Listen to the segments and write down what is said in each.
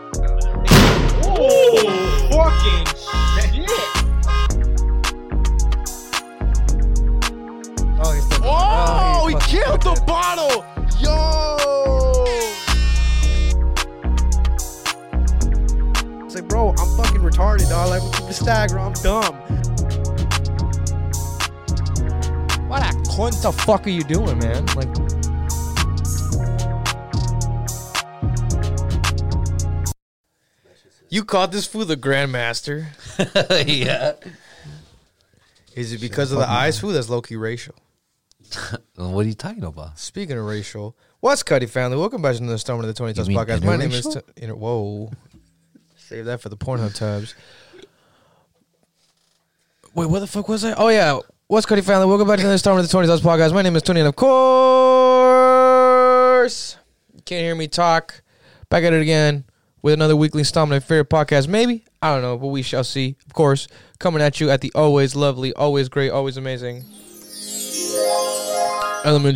Oh, fucking shit. Oh, he killed the bottle. Yo. It's like, bro, I'm fucking retarded, dog. Like, keep the stagger. I'm dumb. What the fuck are you doing, man? Like, You called this food the Grandmaster. Yeah. Is it because of the eyes food? That's low-key racial. What are you talking about? Speaking of racial, what's Cuddy family? Welcome back to the Storm of the 20 Talks mean podcast. My name is... interracial? Whoa. Save that for the Pornhub tabs. Wait, what the fuck was I? Oh, yeah. What's Cuddy family? Welcome back to the Storm of the 20 Talks podcast. My name is Tony, and of course, you can't hear me talk. Back at it again with another weekly installment of your favorite podcast. Maybe. I don't know, but we shall see. Of course, coming at you at the always lovely, always great, always amazing Element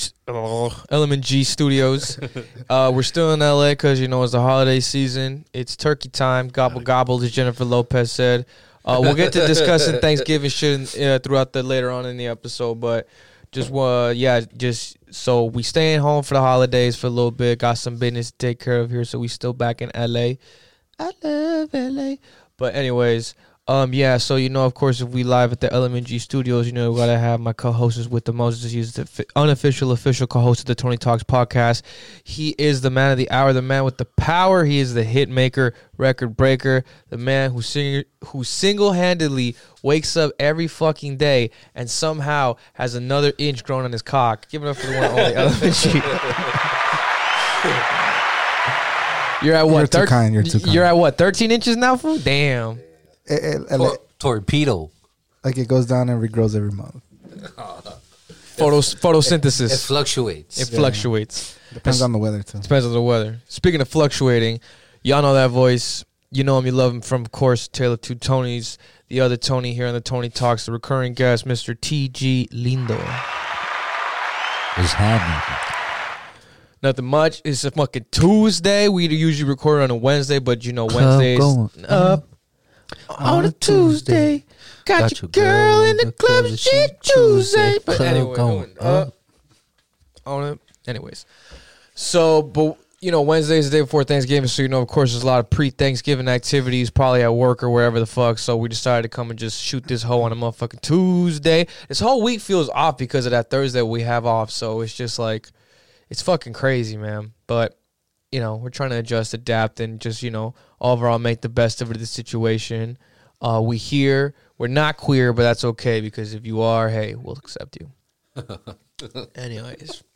G Studios. We're still in LA because, you know, it's the holiday season. It's turkey time. Gobble, gobble, as Jennifer Lopez said. We'll get to discussing Thanksgiving shit throughout the later on in the episode, but just so we staying home for the holidays for a little bit. Got some business to take care of here, so we still back in LA. I love LA. But anyways, so you know, of course, if we live at the Element G Studios, you know, we gotta have my co-host with the Moses. He's the unofficial, official co-host of the Tony Talks podcast. He is the man of the hour, the man with the power. He is the hit maker, record breaker, the man who single-handedly wakes up every fucking day and somehow has another inch grown on his cock. Give it up for the one and only Element G. You're at what? You're too kind. You're at what? 13 inches now, fool? Damn. Torpedo. Like it goes down and regrows every month. Photosynthesis. It fluctuates. It fluctuates. Depends on the weather too. Depends on the weather. Speaking of fluctuating, y'all know that voice. You know him, you love him from, of course, Tale of Two Tonys. The other Tony here on the Tony Talks, the recurring guest, Mr. T.G. Lindo. What's happening? Nothing much. It's a fucking Tuesday. We usually record on a Wednesday, but you know Wednesdays up on a Tuesday. Got your girl in the club, she Tuesday. But anyway, going up on it. Anyways, so but you know Wednesday's the day before Thanksgiving, so you know of course there's a lot of pre-Thanksgiving activities, probably at work or wherever the fuck. So we decided to come and just shoot this hoe on a motherfucking Tuesday. This whole week feels off because of that Thursday we have off. So it's just like. It's fucking crazy, man. But, you know, we're trying to adjust, adapt, and just, you know, overall make the best of the situation. We're not queer, but that's okay because if you are, hey, we'll accept you. Anyways.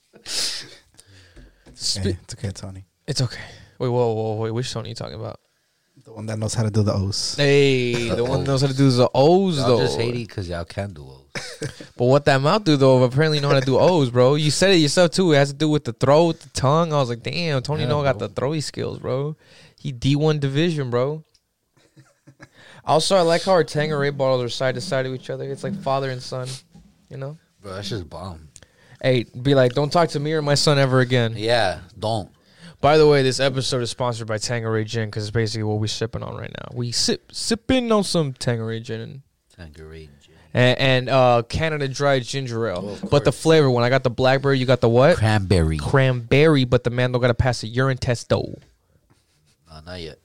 It's okay, Tony. It's okay. Wait. Which Tony are you talking about? The one that knows how to do the O's. Hey, the one that knows how to do the O's, y'all though. Just hate it because y'all can do O's. But what that mouth do, though, apparently know how to do O's, bro. You said it yourself, too. It has to do with the throat, the tongue. I was like, damn, Tony got the throaty skills, bro. He D1 division, bro. Also, I like how our Tanqueray bottles are side to side of each other. It's like father and son, you know? Bro, that's just bomb. Hey, be like, don't talk to me or my son ever again. Yeah, don't. By the way, this episode is sponsored by Tanqueray Gin because it's basically what we're sipping on right now. We sipping on some Tanqueray Gin. Tanqueray Gin. And Canada Dry Ginger Ale. But the flavor one, I got the blackberry, you got the what? Cranberry. Cranberry, but the man don't got to pass a urine test, though. Not yet.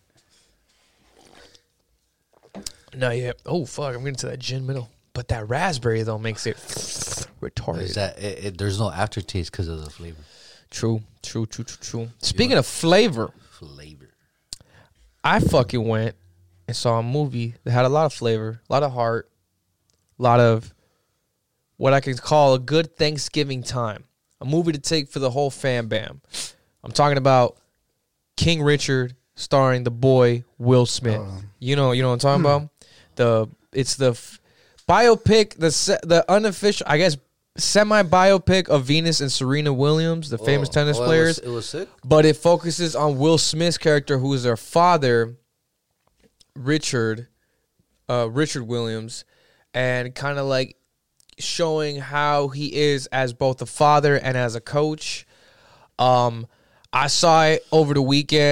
Not yet. Oh, fuck, I'm getting to that gin middle. But that raspberry, though, makes it retarded. Is that there's no aftertaste because of the flavor. True. Speaking of flavor, I fucking went and saw a movie that had a lot of flavor, a lot of heart, a lot of what I can call a good Thanksgiving time. A movie to take for the whole fam bam. I'm talking about King Richard starring the boy Will Smith. You know what I'm talking about? It's the biopic, the unofficial, I guess, semi-biopic of Venus and Serena Williams, the famous tennis players. It was sick. But it focuses on Will Smith's character, who is their father, Richard Williams, and kind of like showing how he is as both a father and as a coach. I saw it over the weekend.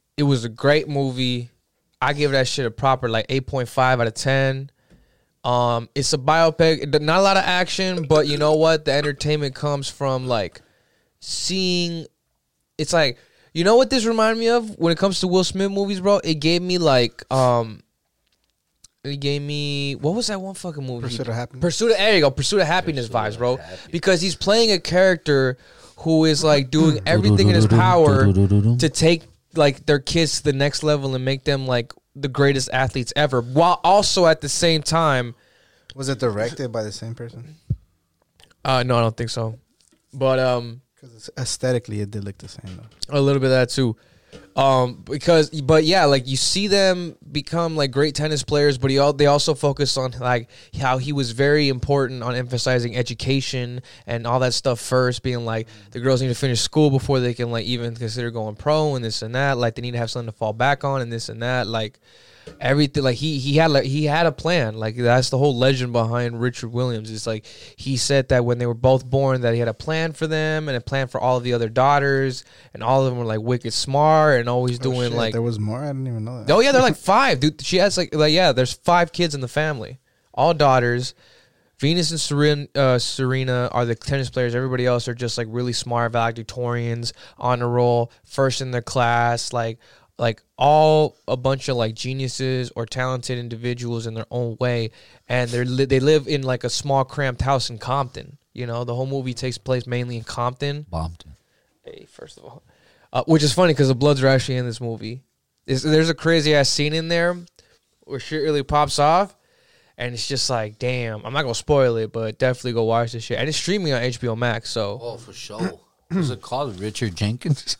It was a great movie. I give that shit a proper like 8.5 out of 10. It's a biopic. Not a lot of action, but you know what? The entertainment comes from like seeing. It's like, you know what this reminded me of when it comes to Will Smith movies, bro? It gave me like it gave me, what was that one fucking movie? Pursuit of Happiness. There you go. Pursuit of Happiness vibes, bro. Because he's playing a character who is like doing everything in his power to take like their kids to the next level and make them like the greatest athletes ever, while also at the same time. Was it directed by the same person? No, I don't think so. But Because aesthetically, it did look the same though. a little bit of that too. But yeah, like you see them become like great tennis players, but they also focus on like how he was very important on emphasizing education and all that stuff first, being like the girls need to finish school before they can like even consider going pro and this and that. Like they need to have something to fall back on and this and that. Like everything, like he had a plan. Like that's the whole legend behind Richard Williams. It's like he said that when they were both born that he had a plan for them and a plan for all of the other daughters, and all of them were like wicked smart and always doing Shit, like. there was more. I didn't even know that. Oh yeah, they're like 5, dude. She has like yeah, there's 5 kids in the family, all daughters. Venus and Serena are the tennis players. Everybody else are just like really smart valedictorians, on a roll, first in their class, like all a bunch of like geniuses or talented individuals in their own way, and they live in like a small cramped house in Compton. You know, the whole movie takes place mainly in Compton. Bompton. Hey, first of all, which is funny because the Bloods are actually in this movie. There's a crazy ass scene in there where shit really pops off, and it's just like, damn. I'm not gonna spoil it, but definitely go watch this shit. And it's streaming on HBO Max. So, Oh, for sure. What's it called? Richard Jenkins?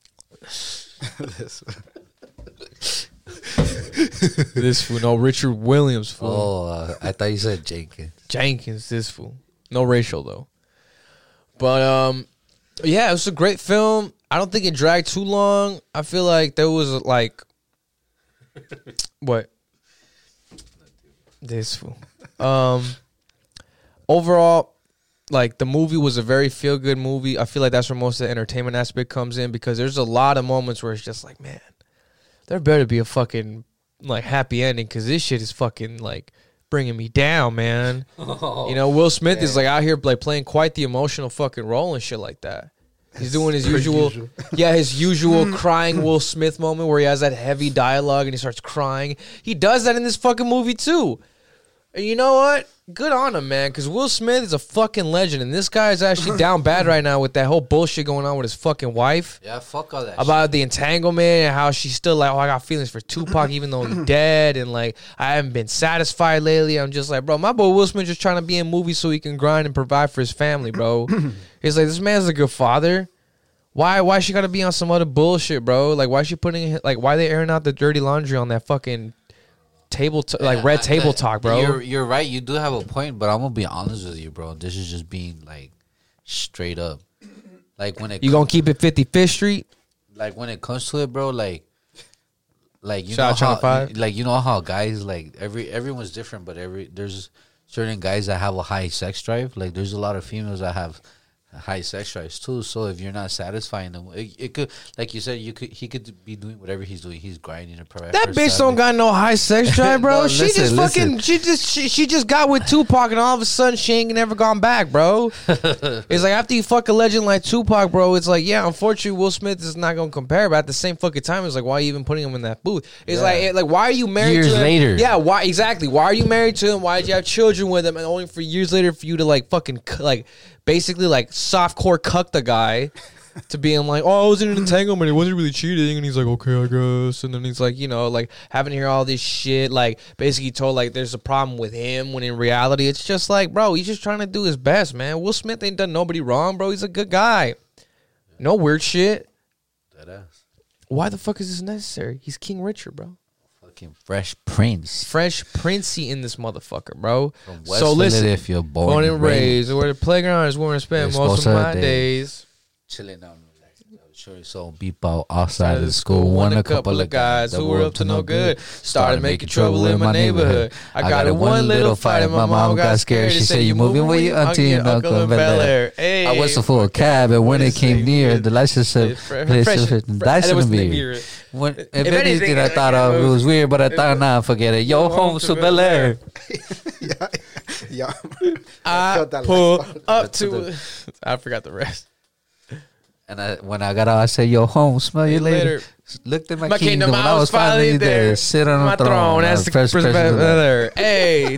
this fool, no Richard Williams fool. Oh, I thought you said Jenkins. Jenkins, this fool. No racial though. But yeah, it was a great film. I don't think it dragged too long. I feel like there was like what? This fool. Overall, like the movie was a very feel good movie. I feel like that's where most of the entertainment aspect comes in, because there's a lot of moments where it's just like, man, there better be a fucking like happy ending, because this shit is fucking like bringing me down, man. You know, Will Smith is like out here like playing quite the emotional fucking role and shit like that. He's doing his usual. Yeah, his usual crying Will Smith moment where he has that heavy dialogue and he starts crying. He does that in this fucking movie too. And you know what? Good on him, man, because Will Smith is a fucking legend, and this guy is actually down bad right now with that whole bullshit going on with his fucking wife. Yeah, fuck all that about shit. the entanglement and how she's still like, oh, I got feelings for Tupac even though he's dead, and like I haven't been satisfied lately. I'm just like, bro, my boy Will Smith just trying to be in movies so he can grind and provide for his family, bro. He's like, this man's a good father. Why she gotta be on some other bullshit, bro? Like why she putting like why they airing out the dirty laundry on that fucking red table talk, bro? You're right. You do have a point, but I'm gonna be honest with you, bro. This is just being like straight up. Like when it You gonna keep it 55th Street? like when it comes to it, bro. Like you Shout out know Channel how 5. like you know how guys like everyone's different, but there's certain guys that have a high sex drive. Like there's a lot of females that have high sex drives too. So if you're not satisfying them, it could, like you said, he could be doing whatever he's doing. He's grinding and provide. That bitch don't got no high sex drive, bro. No, She just got with Tupac, and all of a sudden she ain't never gone back, bro. It's like after you fuck a legend like Tupac, bro, it's like, yeah, unfortunately Will Smith is not gonna compare, but at the same fucking time, it's like, why are you even putting him in that booth? It's like why are you married Years to him? later. Yeah, why exactly? Why are you married to him? Why did you have children with him? And only for years later for you to like fucking like basically like softcore cuck the guy to being like, oh, I was in an entanglement, he wasn't really cheating, and he's like, okay, I guess, and then he's like, you know, like having to hear all this shit, like basically told like there's a problem with him, when in reality it's just like, bro, he's just trying to do his best, man. Will Smith ain't done nobody wrong, bro. He's a good guy. No weird shit. Deadass. Why the fuck is this necessary? He's King Richard, bro. Fucking Fresh Prince. Fresh Princey in this mother,fucker, bro. From West So listen, Philadelphia, born and raised, where the playground is where I spend It's most of supposed my to days. chilling out. So beep out outside of the school. Won a couple of guys who were up to no good. Started making trouble in my neighborhood. I got in one little fight and my mom got scared. She said, "You moving with your auntie and uncle in Bel Air." Hey, I whistled for a cab, and when it came near, the license said, "License beer." If anything, I thought it was weird, but I thought, nah, forget it. Yo, home to Bel Air. Yeah. I pull up to. I forgot the rest. And when I got out, I said, "Yo, home, smell you later." Looked at my kingdom when I was finally there. Sit on my throne as the Fresh Prince of Bel-Air. Hey,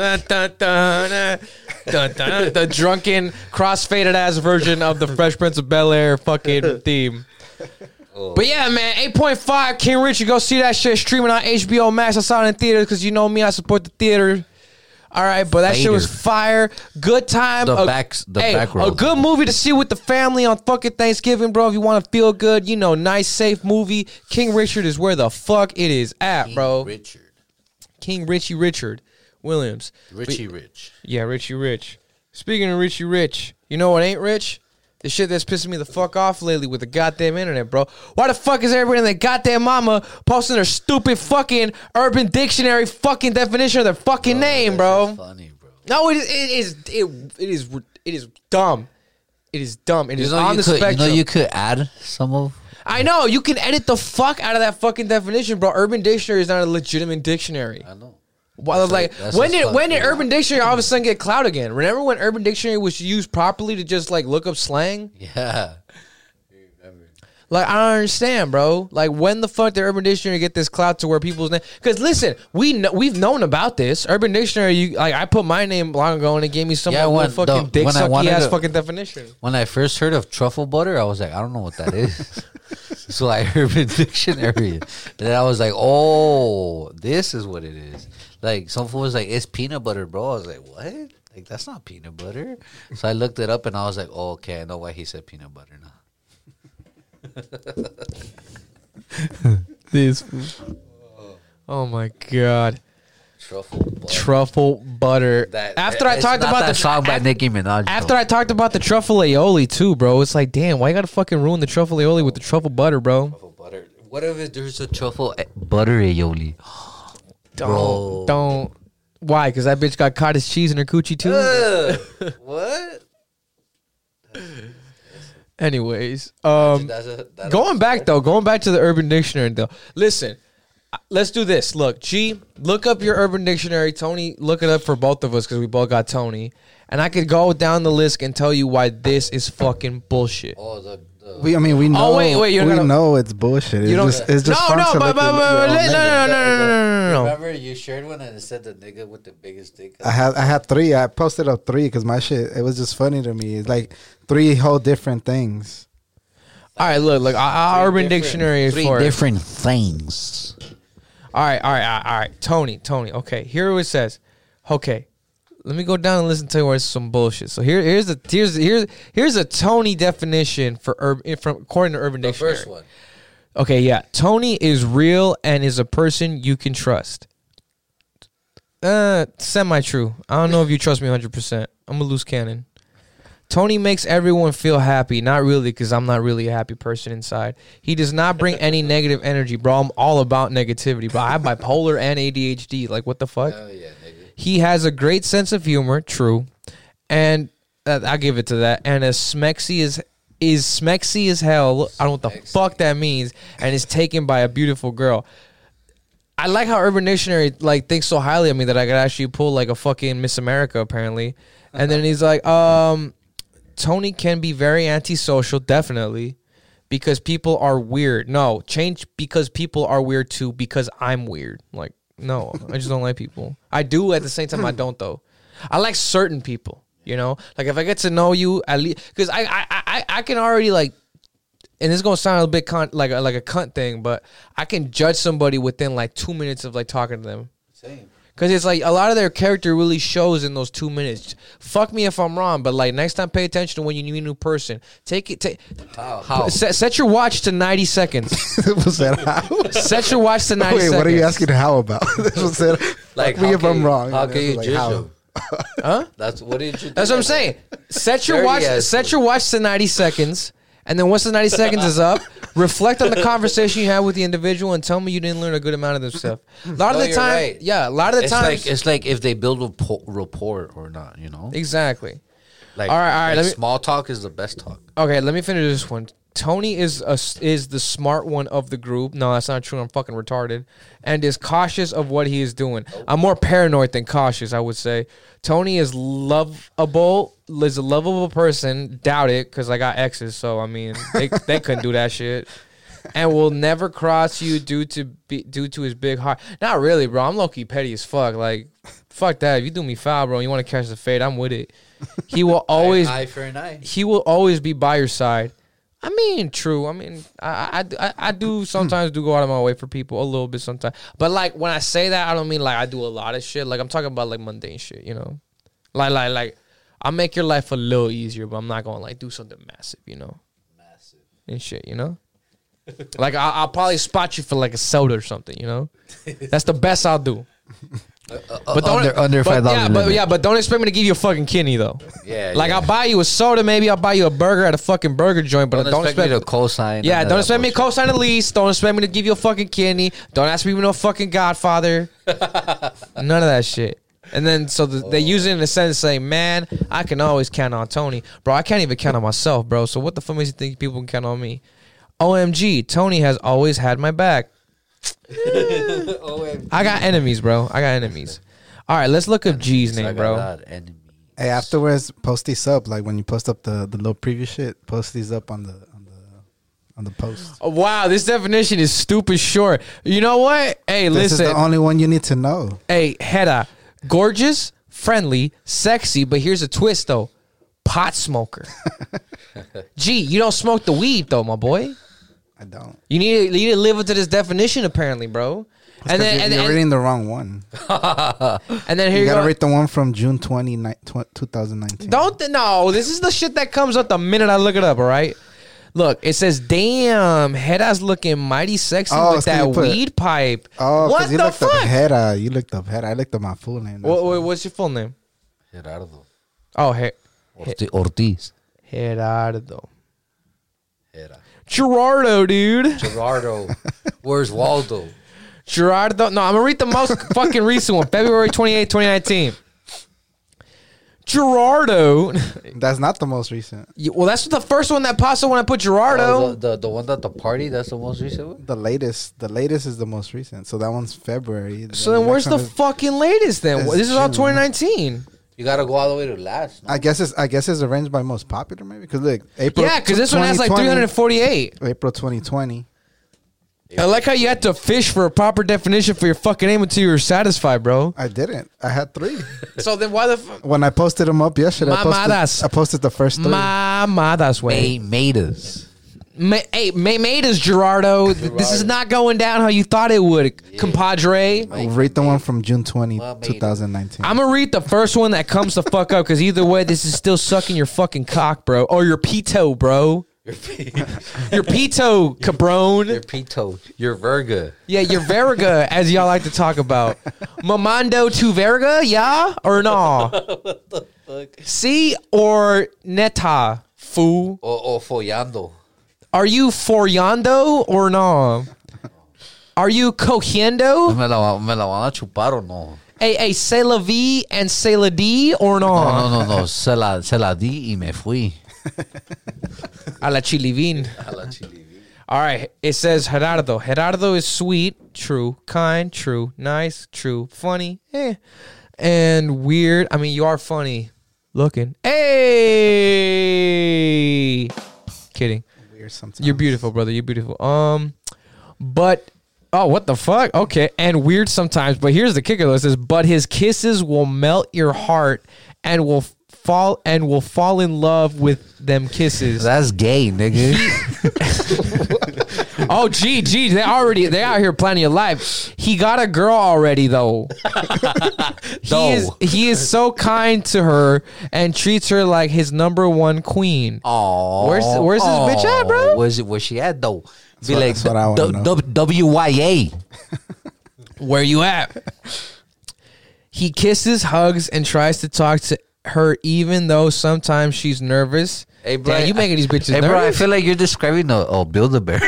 the drunken, cross-faded ass version of the Fresh Prince of Bel-Air fucking theme. Oh. But yeah, man, 8.5, King Richard. Go see that shit streaming on HBO Max. I saw it in theaters because you know me, I support the theater. All right, but that shit was fire. Good time. Back row. A good movie to see with the family on fucking Thanksgiving, bro. If you want to feel good, you know, nice, safe movie. King Richard is where the fuck it is at, bro. King Richie Richard Williams. Richie Rich. Yeah, Richie Rich. Speaking of Richie Rich, you know what ain't rich? The shit that's pissing me the fuck off lately with the goddamn internet, bro. Why the fuck is everybody and their goddamn mama posting their stupid fucking Urban Dictionary fucking definition of their fucking name, bro? Funny, bro. No, it is dumb. It is dumb. It is on the spectrum. You know you could add some of. I know you can edit the fuck out of that fucking definition, bro. Urban Dictionary is not a legitimate dictionary. I know. Well, like when did Urban Dictionary all of a sudden get clout again? Remember when Urban Dictionary was used properly to just like look up slang? Yeah. Like I don't understand, bro. Like when the fuck did Urban Dictionary get this clout to where people's name? Because listen, we've known about this. Urban Dictionary, I put my name long ago and it gave me some fucking dick sucky ass fucking definition. When I first heard of truffle butter, I was like, I don't know what that is. So I Urban Dictionary, and then I was like, oh, this is what it is. Like some fool was like, it's peanut butter, bro. I was like, what? Like that's not peanut butter. So I looked it up and I was like, oh, okay, I know why he said peanut butter now. This. Oh my god. Truffle butter. After I talked about the song by Nicki Minaj. After I talked about the truffle aioli too, bro. It's like, damn, why you gotta fucking ruin the truffle aioli with the truffle butter, bro? Truffle butter. What if there's a truffle butter aioli? Don't. Why? Because that bitch got cottage cheese in her coochie too. What? Anyways, going back to the Urban Dictionary though. Listen, let's do this. Look, G, look up your Urban Dictionary. Tony, look it up for both of us because we both got Tony. And I could go down the list and tell you why this is fucking bullshit. Oh, we know. Oh wait, we know it's bullshit. It's just no. Remember you shared one and it said the nigga with the biggest dick. I had 3. I posted up 3 because my shit. It was just funny to me. It's like 3 whole different things. All right, look. Our Urban Dictionary is 3 for different things. All right. Tony. Okay, here it says. Okay. Let me go down and listen to where it's some bullshit. So here's a Tony definition for according to Urban Dictionary. The first one. Okay, yeah. Tony is real and is a person you can trust. Semi-true. I don't know if you trust me 100%. I'm a loose cannon. Tony makes everyone feel happy. Not really, because I'm not really a happy person inside. He does not bring any negative energy, bro. I'm all about negativity, bro. I have bipolar and ADHD. Like, what the fuck? Oh, yeah, nigga. He has a great sense of humor, true, and I'll give it to that. And as smexy as hell. I don't know what the fuck that means, and is taken by a beautiful girl. I like how Urban Dictionary like thinks so highly of me that I could actually pull like a fucking Miss America apparently. And then he's like, Tony can be very antisocial, definitely, because people are weird. No, change because people are weird too because I'm weird. Like. No, I just don't like people. I do at the same time. I don't though. I like certain people. You know, like if I get to know you at least, because I can already like, and this is gonna sound a bit like a cunt thing, but I can judge somebody within like 2 minutes of like talking to them. Same. Because it's like a lot of their character really shows in those 2 minutes. Fuck me if I'm wrong, but like next time, pay attention to when you meet a new person. How? Set your watch to 90 seconds. Was that how? Set your watch to 90 seconds. Wait, what are you asking how about? This was said, like, fuck me if I'm wrong. How can you like, judge how? him? Huh? That's what did you do? That's what I'm saying. Set your watch to 90 seconds. And then once the 90 seconds is up, reflect on the conversation you had with the individual and tell me you didn't learn a good amount of this stuff. A lot of the you're time, right. yeah, a lot of the time. It's like if they build rapport or not, you know? Exactly. Like, All right, like small talk is the best talk. Okay, let me finish this one. Tony is the smart one of the group. No, that's not true. I'm fucking retarded. And is cautious of what he is doing. I'm more paranoid than cautious, I would say. Tony is lovable. Is a lovable person. Doubt it, because I got exes. So I mean, they couldn't do that shit. And will never cross you due to his big heart. Not really, bro. I'm low-key petty as fuck. Like, fuck that. If you do me foul, bro, and you want to catch the fade, I'm with it. He will always eye for an eye. He will always be by your side. I mean, true. I mean, I do sometimes do go out of my way for people a little bit sometimes. But like when I say that, I don't mean like I do a lot of shit. Like I'm talking about like mundane shit, you know. Like I'll make your life a little easier, but I'm not gonna like do something massive, you know. Massive and shit, you know. Like I'll probably spot you for like a soda or something, you know. That's the best I'll do. But don't under $5. But don't expect me to give you a fucking kidney though. Yeah, like yeah. I'll buy you a soda, maybe I'll buy you a burger at a fucking burger joint, but don't expect me to co-sign. Yeah, don't expect me to co-sign a lease. Don't expect me to give you a fucking kidney. Don't ask me to be no fucking Godfather. None of that shit. And then so they use it in a sense saying, man, I can always count on Tony, bro. I can't even count on myself, bro. So what the fuck makes you think people can count on me? OMG, Tony has always had my back. I got enemies, bro. I got enemies. All right, let's look up G's name, bro. Hey, afterwards, post these up. Like when you post up the little preview shit, post these up on the post. Oh, wow, this definition is stupid short. You know what? Hey, This listen. is the only one you need to know. Hey, Hedda, gorgeous, friendly, sexy, but here's a twist though. Pot smoker. G, you don't smoke the weed though, my boy. I don't. You need to live up to this definition, apparently, bro. And then you're reading the wrong one. And then here You you gotta go. read the one from June 2019. No, this is the shit that comes up the minute I look it up. All right. Look, it says, "Damn, Hedda's looking mighty sexy with it's 'cause that you put- weed pipe." Oh, what because you the looked up fuck? Hedda. You looked up Hedda. I looked up my full name. What's your full name? Gerardo Oh, Ortiz. Gerardo. Gerardo, dude. Gerardo. Where's Waldo? Gerardo. No, I'm going to read the most fucking recent one. February 28, 2019. Gerardo. That's not the most recent. Well, that's the first one that pops up when I put Gerardo. Oh, the one at the party, that's the most recent one? The latest is the most recent. So that one's February. So then where's the fucking latest then? It's This is all June. 2019. You gotta go all the way to last. No? I guess it's arranged by most popular maybe because look, April. Yeah, because this one has like 2020, 348. April 2020. I like how you had to fish for a proper definition for your fucking name until you were satisfied, bro. I didn't. I had 3. So then why the fuck? When I posted them up yesterday, Mamadas. I posted the first 3. Mamadas way. Made us. Made us, Gerardo. This is not going down how you thought it would, compadre. Read the one from June 20, Well, made it. 2019. I'm gonna read the first one that comes the fuck up because either way, this is still sucking your fucking cock, bro, or your pito, bro. Your pito, cabron. Your Pito. Your Verga. Yeah, your verga, as y'all like to talk about. Mamando to verga, yeah or no? See or neta, fool? O follando. Are you follando or no? Are you cogiendo? Me la van a chupar o no? Hey, c'est la vie and c'est la di or no? No. Se la di y me fui. A la chilivin. All right, it says Gerardo. Gerardo is sweet, true, kind, true, nice, true, funny, and weird. I mean, you are funny looking. Hey, kidding. Weird sometimes. You're beautiful, brother. You're beautiful. But oh, what the fuck? Okay, and weird sometimes. But here's the kicker. Though. It says, but his kisses will melt your heart and will fall in love with them kisses. That's gay, nigga. Oh, gee, they out here planning your life. He got a girl already though. He is so kind to her and treats her like his number one queen. Oh, Where's this bitch at, bro? Where's she at though? Be like that's what I wanna know. WYA. Where you at? He kisses, hugs, and tries to talk to her even though sometimes she's nervous. Hey, bro, Damn, you making these bitches Hey, bro, I nervous? feel like you're describing a Build-A-Bear.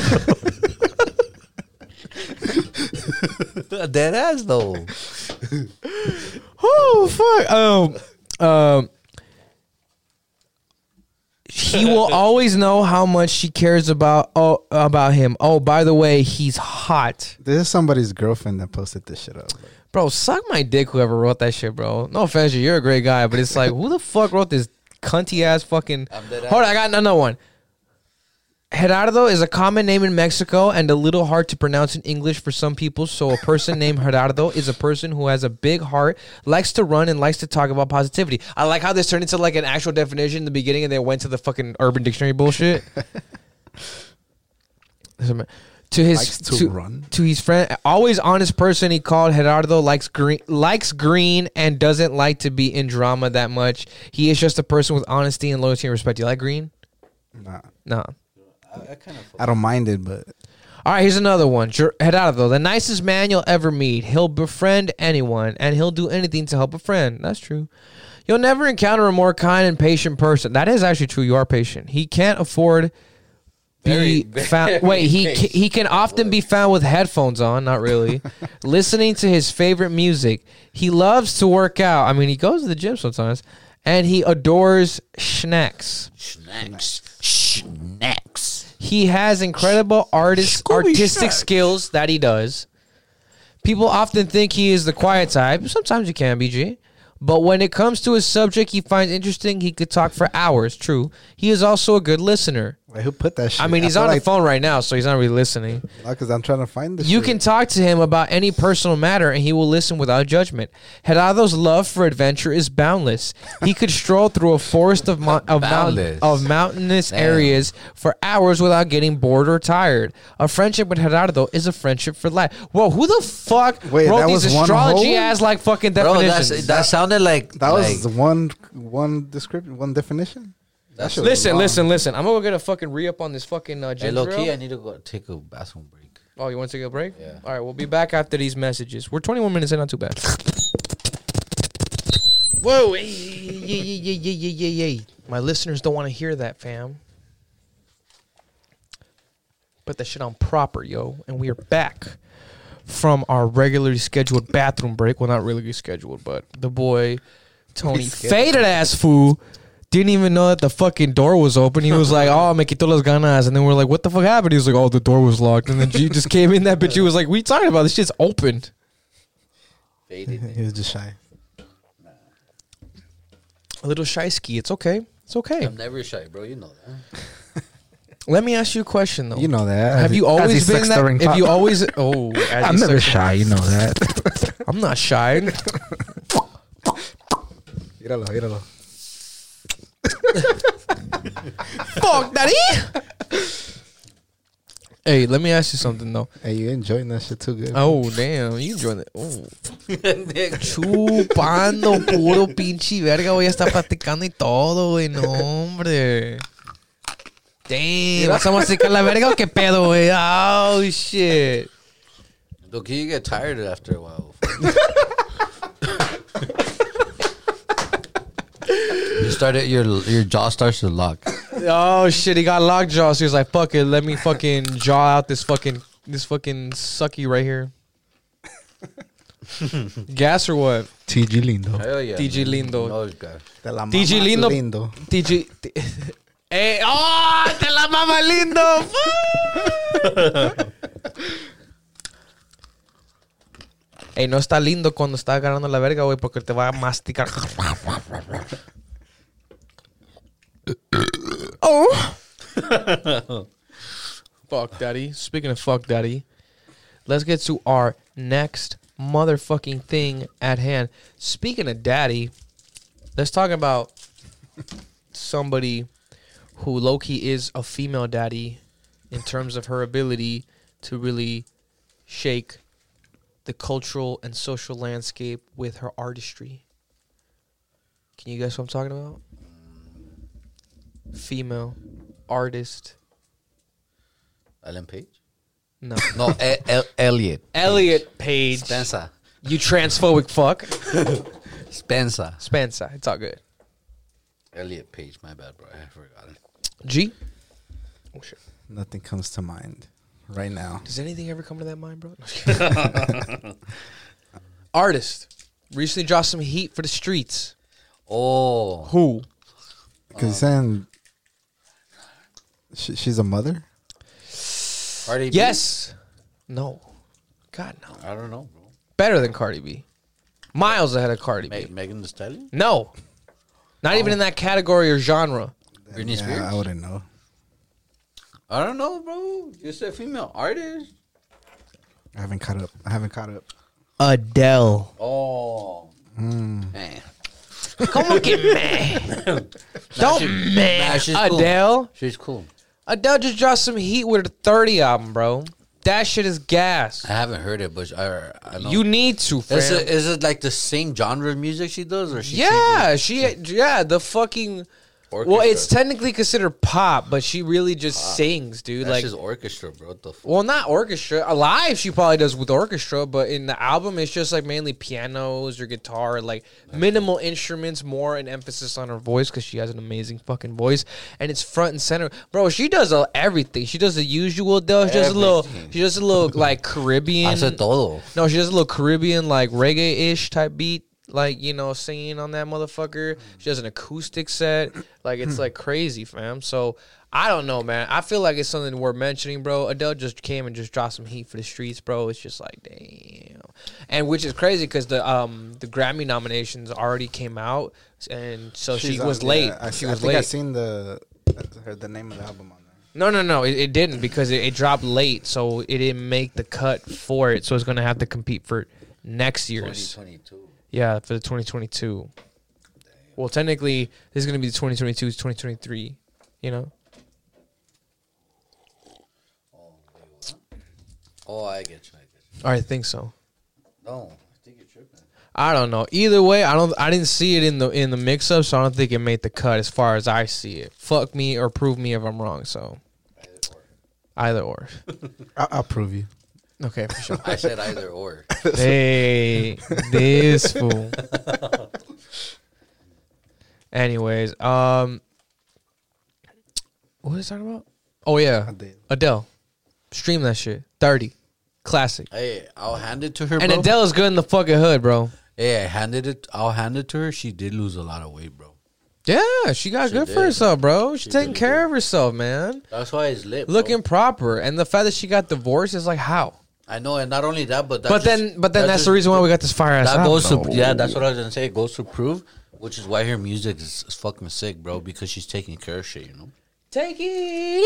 Dead ass though. Oh fuck. He will always know how much she cares about him. Oh, by the way, he's hot. This is somebody's girlfriend that posted this shit up. Bro, suck my dick, whoever wrote that shit, bro. No offense, you're a great guy, but it's like, who the fuck wrote this cunty ass fucking... Hold on, I got another one. Gerardo is a common name in Mexico and a little hard to pronounce in English for some people. So a person named Gerardo is a person who has a big heart, likes to run, and likes to talk about positivity. I like how this turned into like an actual definition in the beginning and they went to the fucking Urban Dictionary bullshit. To his friend, always honest person he called Gerardo, likes green and doesn't like to be in drama that much. He is just a person with honesty and loyalty and respect. You like green? Nah. I don't mind it, but All right, here's another one. Gerardo, the nicest man you'll ever meet. He'll befriend anyone, and he'll do anything to help a friend. That's true. You'll never encounter a more kind and patient person. That is actually true. You are patient. He can't afford he can often be found with headphones on. Not really. Listening to his favorite music. He loves to work out. I mean, he goes to the gym sometimes, and he adores snacks. He has incredible artistic skills that he does. People often think he is the quiet type. Sometimes he can be, G. But when it comes to a subject he finds interesting, he could talk for hours. True. He is also a good listener. wait, who put that shit? I mean, he's on the phone right now, so he's not really listening. Because I'm trying to find this. You shit. can talk to him about any personal matter, and he will listen without judgment. Gerardo's love for adventure is boundless. He could stroll through a forest of mountainous areas for hours without getting bored or tired. A friendship with Gerardo is a friendship for life. Whoa, who the fuck wrote that these was one astrology hole? ass like fucking Bro, definitions? that sounded like That was one description, one definition. That shit was long. Listen. I'm gonna get a fucking re-up on this fucking Hey, ginger low key, ale. I need to go take a bathroom break. Oh, you want to take a break? Yeah. All right, we'll be back after these messages. We're 21 minutes in, not too bad. Whoa, hey. My listeners don't want to hear that, fam. Put that shit on proper, yo. And we are back from our regularly scheduled bathroom break. Well, not really scheduled, but the boy, Tony, faded ass fool, didn't even know that the fucking door was open. He was like, oh, me quito las ganas. And then we're like, what the fuck happened? He was like, oh, the door was locked. And then G just came in that bitch. He was like, what are you talking about? This shit's opened. He was just shy. A little shy ski. It's okay. It's okay. I'm never shy, bro. You know that. Let me ask you a question, though. You know that. Have you always been that? If you always... Oh, I'm never shy. You know that. I'm not shy. Míralo. Fuck, daddy. Hey, let me ask you something, though. Hey, you enjoying that shit too good? Oh, damn. You enjoying it. Oh. Chupando puro pinche verga. Voy a estar platicando y todo, güey. No, hombre. Damn. ¿Vas a masticar la verga o qué pedo, güey? Oh, shit. Look, you get tired after a while. Your jaw starts to lock. Oh, shit. He got lockjaw. So he was like, fuck it. Let me fucking jaw out this fucking sucky right here. Gas or what? TG Lindo. Hell yeah. TG Lindo. No, guy. Te la TG mama Lindo. TG. Hey, oh, te la mama lindo. Ey, no está lindo cuando está agarrando la verga, güey, porque te va a masticar. Oh. Fuck, daddy. Speaking of fuck, daddy, let's get to our next motherfucking thing at hand. Speaking of daddy, let's talk about somebody who low-key is a female daddy in terms of her ability to really shake the cultural and social landscape with her artistry. Can you guess what I'm talking about? Female artist. Ellen Page? No. No, Elliot. Elliot Page. Spencer. You transphobic fuck. Spencer. Spencer. It's all good. Elliot Page, my bad, bro. I forgot it. G. Oh shit. Nothing comes to mind right now. Does anything ever come to that mind, bro? Artist recently dropped some heat for the streets. Oh, Who? Because he's saying she's a mother. Cardi B? Yes. No. God no. I don't know, bro. Better than Cardi B. Miles ahead of Cardi B. Megan Thee Stallion? No. Not even in that category or genre. Britney Spears? I wouldn't know. I don't know, bro. Just a female artist. I haven't caught up. Adele. Oh. Man. Come get mad. Don't man. she's cool. Adele. She's cool. Adele just dropped some heat with her 30 album, bro. That shit is gas. I haven't heard it, but I know. You need to, fam. Is it like the same genre of music she does, or she the fucking. orchestra? Well, it's technically considered pop, but she really just sings, dude. That's Like, just orchestra, bro. What the fuck? well, not orchestra. Live, she probably does with orchestra, but in the album, it's just like mainly pianos or guitar, like minimal instruments, more an emphasis on her voice because she has an amazing fucking voice, and it's front and center, bro. She does everything. She does the usual Adele. She does a little like Caribbean. Hace todo. No, she does a little Caribbean, like reggae-ish type beat, like, you know, singing on that motherfucker. She does an acoustic set. Like, it's like crazy, fam. So, I don't know, man. I feel like it's something worth mentioning, bro. Adele just came and just dropped some heat for the streets, bro. It's just like, damn. And which is crazy because the Grammy nominations already came out, and so she was late. I She was think late. I seen the name of the album on there. No. It didn't because it dropped late, so it didn't make the cut for it. So it's going to have to compete for next year's. 2022. Yeah, for the 2022. Well, technically, this is going to be the 2022, 2023, you know? Oh, I get you. I think so. No, I think you're tripping. I don't know. Either way, I didn't see it in the mix up, so I don't think it made the cut as far as I see it. Fuck me or prove me if I'm wrong, so either or. I'll prove you. Okay, for sure. I said either or. Hey, this fool. Anyways, what was I talking about? Oh yeah, Adele. Stream that shit. 30. Classic. Hey, I'll hand it to her, And bro. Adele is good in the fucking hood, bro. Hey, I'll hand it to her. She did lose a lot of weight, bro. Yeah, she got good for did. herself, bro. She's She taking really care did. of herself, man. That's why it's lit, bro. Looking proper. And the fact that she got divorced is like, how? I know, and not only that, but But then that's the reason why we got this fire ass That album. goes to that's what I was gonna say. It goes to prove, which is why her music is fucking sick, bro. Because she's taking care of shit, you know. Take it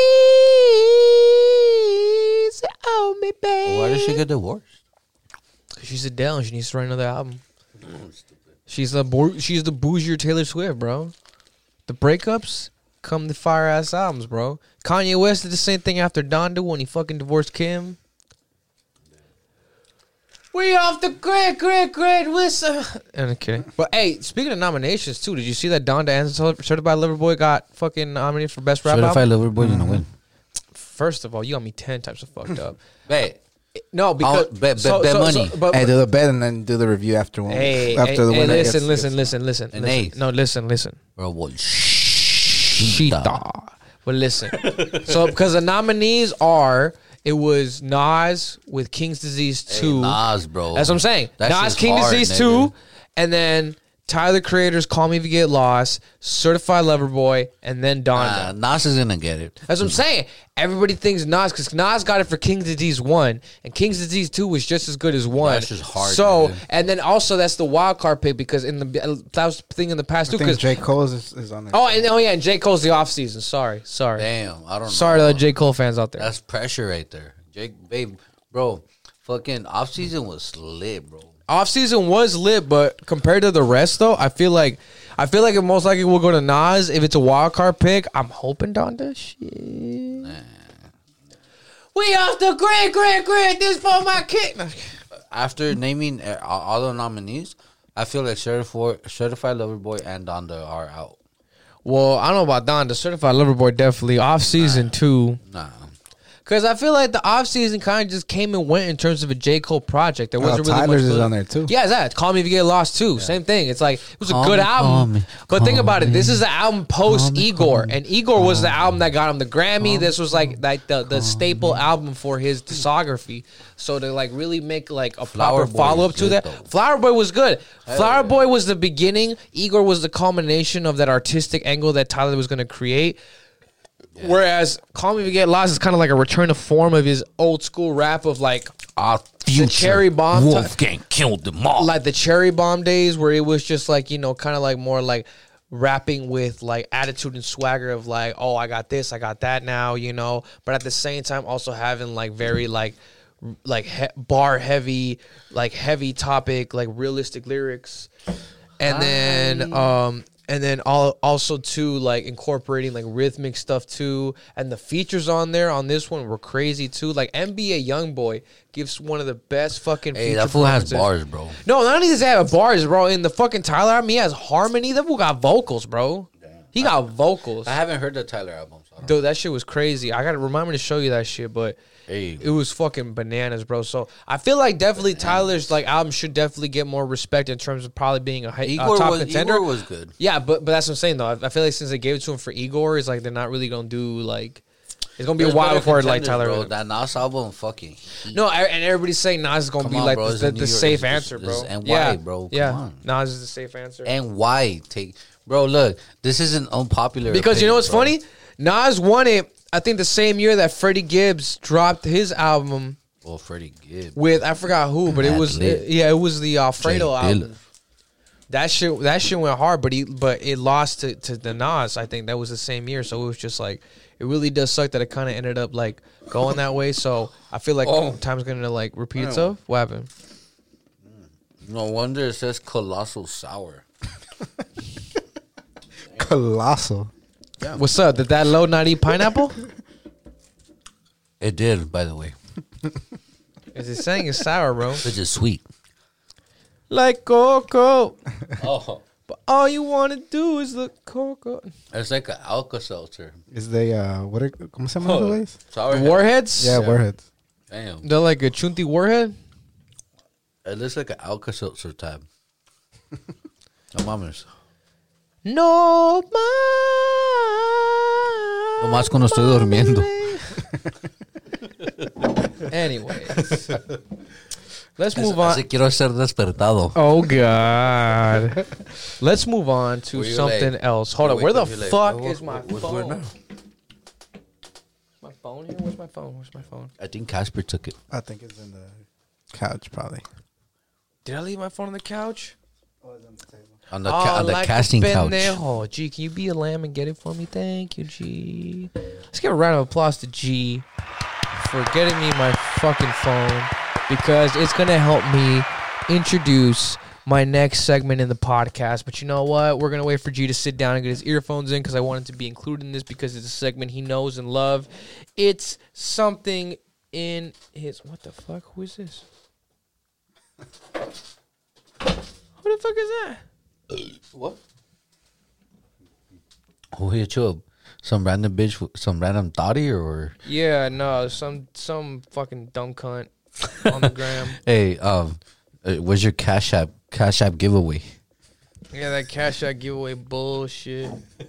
easy on me, baby. Why did she get divorced? She's Adele and she needs to write another album. She's the bougier Taylor Swift, bro. The breakups come the fire ass albums, bro. Kanye West did the same thing after Donda when he fucking divorced Kim. We off the grid whistle. I'm kidding. But hey, speaking of nominations too, did you see that Donda and Certified Lover Boy got fucking nominated for Best Rap Album? Lover Boy gonna win. First of all, you got me 10 types of fucked up. Wait, No, because bet money. but, Hey, do the bet and then do the review after one. After the winner listen, gets- listen. An eighth. No, listen. bro, what? Cheetah. But listen, so because the nominees are, it was Nas with King's Disease 2. Nas, bro. That's what I'm saying. That Nas, shit's King's hard, Disease nigga. 2, and then Tyler the Creator's Call Me If You Get Lost, Certified Lover Boy, and then Donda. Nas is gonna get it. That's what I'm saying. Everybody thinks Nas, because Nas got it for King's Disease 1, and King's Disease 2 was just as good as 1. That's just hard, So, nigga. and then also that's the wild card pick, because that was the thing in the past I too. think Because J. Cole is on there. and J. Cole's the off season. Sorry. Damn, I don't know. Sorry to the J. Cole fans out there. That's pressure right there. Jake, babe, bro, fucking off season was lit, bro. Off season was lit, but compared to the rest, though, I feel like it most likely will go to Nas if it's a wild card pick. I'm hoping Donda. Shit. We off the grid. This for my kid. After naming all the nominees, I feel like Certified Lover Boy and Donda are out. Well, I don't know about Donda. Certified Lover Boy definitely off season 2. Nah. Because I feel like the offseason kind of just came and went in terms of a J. Cole project. There wasn't really Tyler's much is to- on there too. Yeah, exactly. Call Me If You Get Lost too. Same thing. It's like it was a good Call album. me, But think about it. call This me. is the album post Igor, call me, and Igor was the album that got him the Grammy. This was like the staple album for his discography. So to like really make like a Flower proper Boy follow up is to good, that, though. Flower Boy was good. Flower yeah. Boy was the beginning. Igor was the culmination of that artistic angle that Tyler was going to create. Whereas Call Me If You Get Lost is kind of like a return to form of his old school rap of like Our the Cherry Bomb type- Wolfgang killed them all. like the Cherry Bomb days where it was just like, you know, kind of like more like rapping with like attitude and swagger of like, oh, I got this, I got that now, you know, but at the same time also having like very like bar heavy, like heavy topic, like realistic lyrics. And then also too like incorporating like rhythmic stuff too, and the features on there on this one were crazy too. Like NBA YoungBoy gives one of the best fucking. Hey, feature that fool has performances. bars, bro. No, not only does he have bars, bro. In the fucking Tyler album, he has harmony. That fool got vocals, bro. He got vocals. I haven't heard the Tyler album. So I don't Dude, that shit was crazy. I gotta remind me to show you that shit, but Hey. it was fucking bananas, bro. So I feel like definitely Tyler's like album should definitely get more respect in terms of probably being a top contender. Igor was good. Yeah, but that's what I'm saying though. I feel like since they gave it to him for Igor, it's like they're not really gonna do like. It's gonna be There's a while better before like contenders, Tyler. bro. That Nas album, fucking. No, and everybody's saying Nas is gonna Come be on, like bro. It's the in New York. safe This- answer, this bro. is NY, yeah, bro. Come yeah, on. Nas is the safe answer. And why take, bro? Look, this isn't unpopular Because you know what's opinion, funny? Nas won it. I think the same year that Freddie Gibbs dropped his album bro. Well, Freddie Gibbs. with I forgot who, but it Mad was Lit. it was the Alfredo Jay album. That shit went hard, but it lost to the Nas. I think that was the same year, so it was just like it really does suck that it kind of ended up like going that way. So I feel like time's gonna like repeat itself. What happened? No wonder it says colossal sour. Colossal. What's up? Did that low not eat pineapple? It did, by the way. Is it saying it's sour, bro? It's just sweet. Like cocoa, Oh, but all you wanna do is look cocoa. it's like an Alka Seltzer. Is they ¿cómo se llama those? Sour. Warheads? Yeah, warheads. Damn. They're like a chunti warhead. It looks like an Alka Seltzer tab. No mames. No más. Nomás cuando estoy durmiendo. Anyways, let's move on. Así quiero ser despertado. Oh God. Let's move on to Where you something like- else. Hold on. wait Where the till you like- fuck what- is my what's going phone? on? My phone here? Where's my phone? Where's my phone? I think Casper took it. I think it's in the couch probably. Did I leave my phone on the couch? On the, on the like casting a couch. pendejo. G, can you be a lamb and get it for me? Thank you, G. Let's give a round of applause to G for getting me my fucking phone because it's going to help me introduce my next segment in the podcast. But you know what? We're going to wait for G to sit down and get his earphones in because I want him to be included in this because it's a segment he knows and loves. It's something in his... What the fuck? Who is this? Who the fuck is that? What? Who hit you up? Some random bitch, some random thotty, or Yeah, no, some fucking dumb cunt on the gram. hey, where's your Cash App giveaway? Yeah, that cash out giveaway bullshit.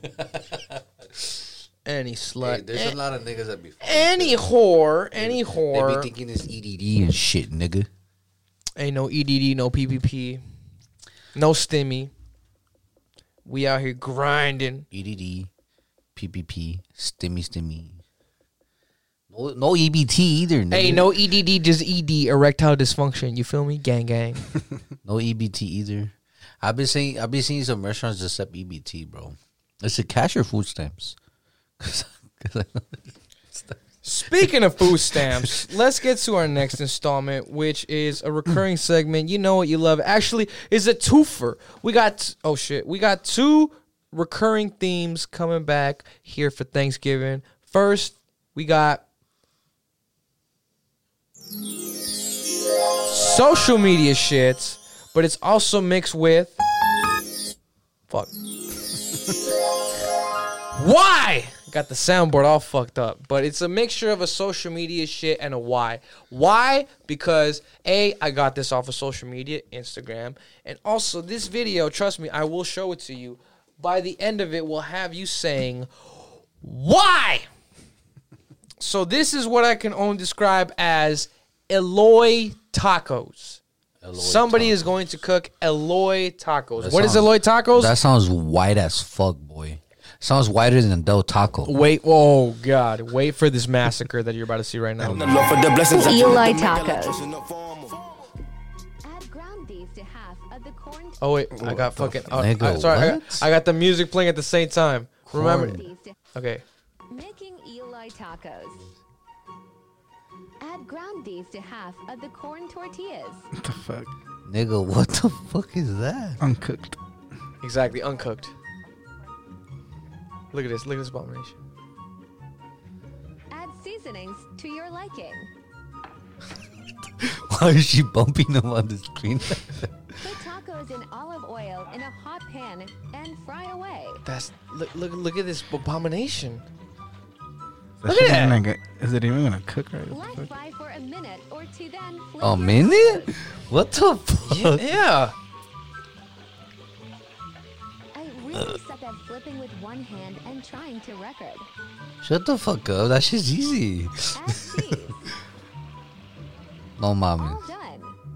Any slut, there's a lot of niggas that be any whore, any They be whore. thinking it's EDD and shit, nigga. Ain't no EDD, no PPP, no stimmy. We out here grinding. EDD, PPP, stimmy. No EBT either, nigga. Hey, no EDD, just ED, erectile dysfunction. You feel me? Gang, gang. No EBT either. I've been seeing some restaurants accept EBT, bro. Is it cash or food stamps? 'Cause I know Speaking of food stamps, let's get to our next installment, which is a recurring segment. You know what you love. Actually, is a twofer. We got two recurring themes coming back here for Thanksgiving. First, we got social media shits, but it's also mixed with fuck. Why? Got the soundboard all fucked up. But it's a mixture of a social media shit and a why. Why? Because A, I got this off of social media, Instagram. And also this video, trust me, I will show it to you. By the end of it, we'll have you saying, why? So this is what I can only describe as Eloy tacos. Somebody is going to cook Eloy tacos. What is Eloy tacos? That sounds white as fuck, boy. Sounds whiter than Del Taco. Wait, oh God. Wait for this massacre that you're about to see right now. Eloy tacos. Add ground beef to half of the corn. Oh wait, I got fucking. Nigga, sorry, what? I got the music playing at the same time. Remember? beef to- Okay. Making Eloy tacos. Add ground beef to half of the corn tortillas. What the fuck? Nigga, what the fuck is that? Uncooked. Exactly, uncooked. Look at this. Look at this abomination. Add seasonings to your liking. Why is she bumping them on the screen? Put tacos in olive oil in a hot pan and fry away. That's look at this abomination. That Look at shit that. ain't gonna Is it even gonna cook right? What the Let fuck? fry for a minute or two, then flip A your- minute? What the fuck? Yeah. I really suck at flipping with one hand and trying to record. Shut the fuck up. That shit's easy. Add cheese. No mames. All done.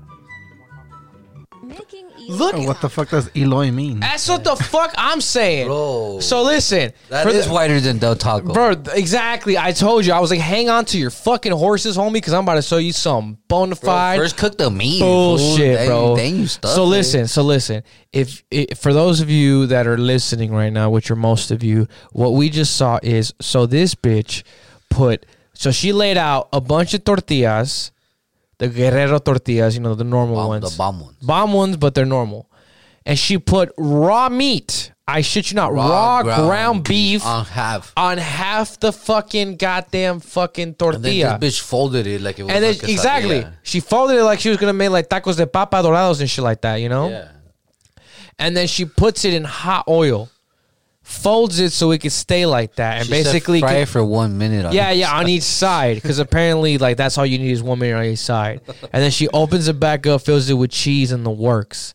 Making Eloy Look. Oh, what the fuck does Eloy mean? That's what the fuck I'm saying. Bro. So listen. That for is the- whiter than Del Taco. Bro, exactly. I told you. I was like, hang on to your fucking horses, homie, because I'm about to show you some bona Bro, fide first cook the meat. bullshit, fool. bro. Then you stuff so it. listen. If for those of you that are listening right now, which are most of you, what we just saw is so this bitch she laid out a bunch of tortillas, the Guerrero tortillas, you know, the normal ones, The bomb ones. bomb ones, but they're normal, and she put raw meat. I shit you not, raw ground beef on half. on half the fucking goddamn fucking And tortilla. then this bitch folded it like it was And then like a exactly, quesadilla. she folded it like she was gonna make like tacos de papa dorados and shit like that, you know. Yeah. And then she puts it in hot oil, folds it so it can stay like that, and She said basically, fry it for 1 minute. On yeah, each on each side, because apparently like that's all you need is 1 minute on each side. And then she opens it back up, fills it with cheese, and the works.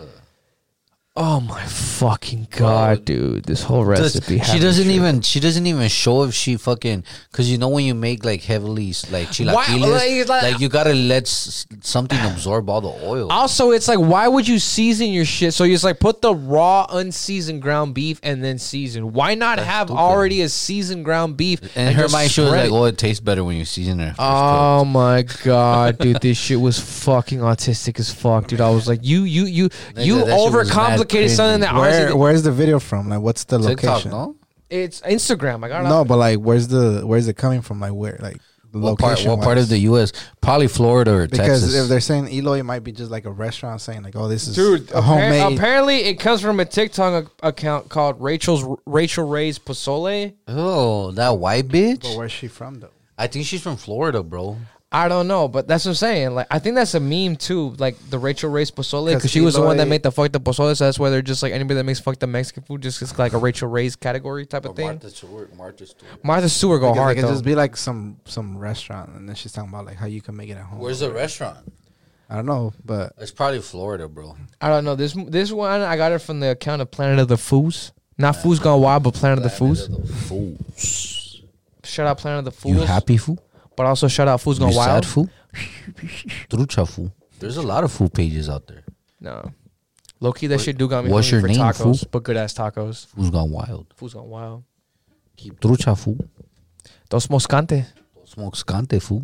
Oh my fucking god, dude! This whole recipe. She doesn't even show if she fucking, because you know when you make like heavily like chilaquiles, like you gotta let something absorb all the oil. Also, it's like, why would you season your shit? So you just like put the raw, unseasoned ground beef and then season. Why not have stupid. already a seasoned ground beef? And her just mind, she was spread like, it? "Oh, it tastes better when you season it." Oh my god, dude! This shit was fucking autistic as fuck, dude. I was like, you that shit was mad overcomplicated something that honestly, Where's the video from? Like, what's the TikTok, location? no? it's Instagram. I got it. No, but like, where's it coming from? Like, where? Like, the What part location. of the U.S.? Probably Florida or Because Texas. if they're saying Eloy, it might be just like a restaurant saying like, "Oh, this is Dude, a homemade." apparently it comes from a TikTok account called Rachel Ray's Pozole. Oh, that white bitch. But where's she from though? I think she's from Florida, bro. I don't know, but that's what I'm saying. Like, I think that's a meme too, like the Rachel Ray's Pozole, 'Cause because she was the one that Eloy- made the fucked up pozole. So that's why they're just like anybody that makes fucked up Mexican food, just is like a Rachel Ray's category type of thing. Martha Stewart. Martha Stewart go Because hard it could though. just be like some restaurant, and then she's talking about like how you can make it at home. Where's the restaurant? I don't know, but It's probably Florida, bro. I don't know. This one I got it from the account of Planet of the Foos. Not Foos Gone Wild, but Planet of the Foos. Fools. Shout out Planet of the You Fools. happy fool? But also shout out Foos You Gone sad Wild. fool? Trucha fool. There's a lot of food pages out there. No. Low key, that shit do got me What's hungry your for name, tacos, fool? but good ass tacos. Who's gone wild? Foos Gone Wild. Keep trucha fool. Dos Moscante. Smokes cante fool.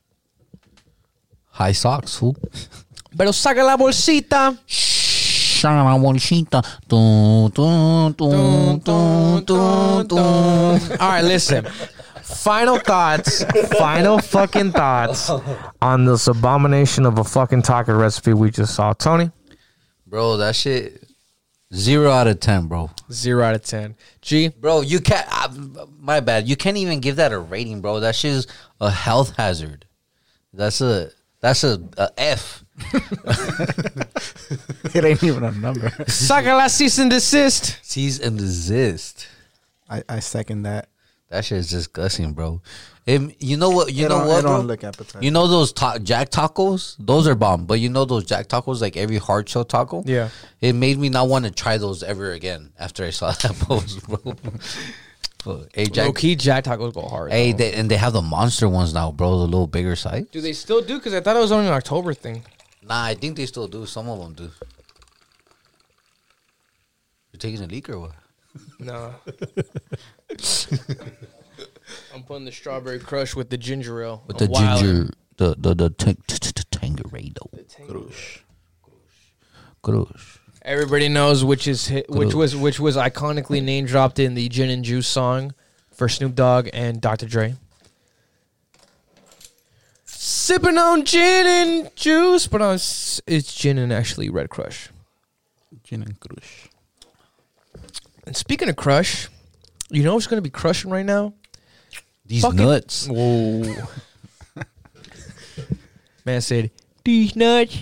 High socks fool. Pero saca la bolsita. Shana la bolsita. Dun, dun, dun, dun, dun, dun. All right, listen. Final thoughts. Final fucking thoughts on this abomination of a fucking taco recipe we just saw. Tony? Bro, that shit 0 out of 10, bro. 0 out of 10. G? Bro, you can't. My bad. You can't even give that a rating, bro. That shit's a health hazard. That's a F. it ain't even a number. Saca la cease and desist. Cease and desist. I second that. That shit is disgusting, bro. You know what? You It know don't- what, it don't bro? look appetizing. You know those Jack tacos? Those are bomb. But you know those Jack tacos, like every hard shell taco? Yeah. It made me not want to try those ever again after I saw that post, bro. But, hey, Low Jack. key, Jack tacos go hard. Hey, though. and they have the monster ones now, bro. The little bigger size. Do they still do? Because I thought it was only an October thing. Nah, I think they still do. Some of them do. You're taking a leak or what? No. I'm putting the strawberry crush with the ginger ale. With I'm the wildin'. ginger, the Tangerado. Grush. Everybody knows which was iconically name dropped in the Gin and Juice song for Snoop Dogg and Dr. Dre. Sipping on gin and juice, but it's gin and actually Red Crush. Gin and Crush. And speaking of crush, you know what's going to be crushing right now? These Fucking- nuts. Whoa. Man said, these nuts.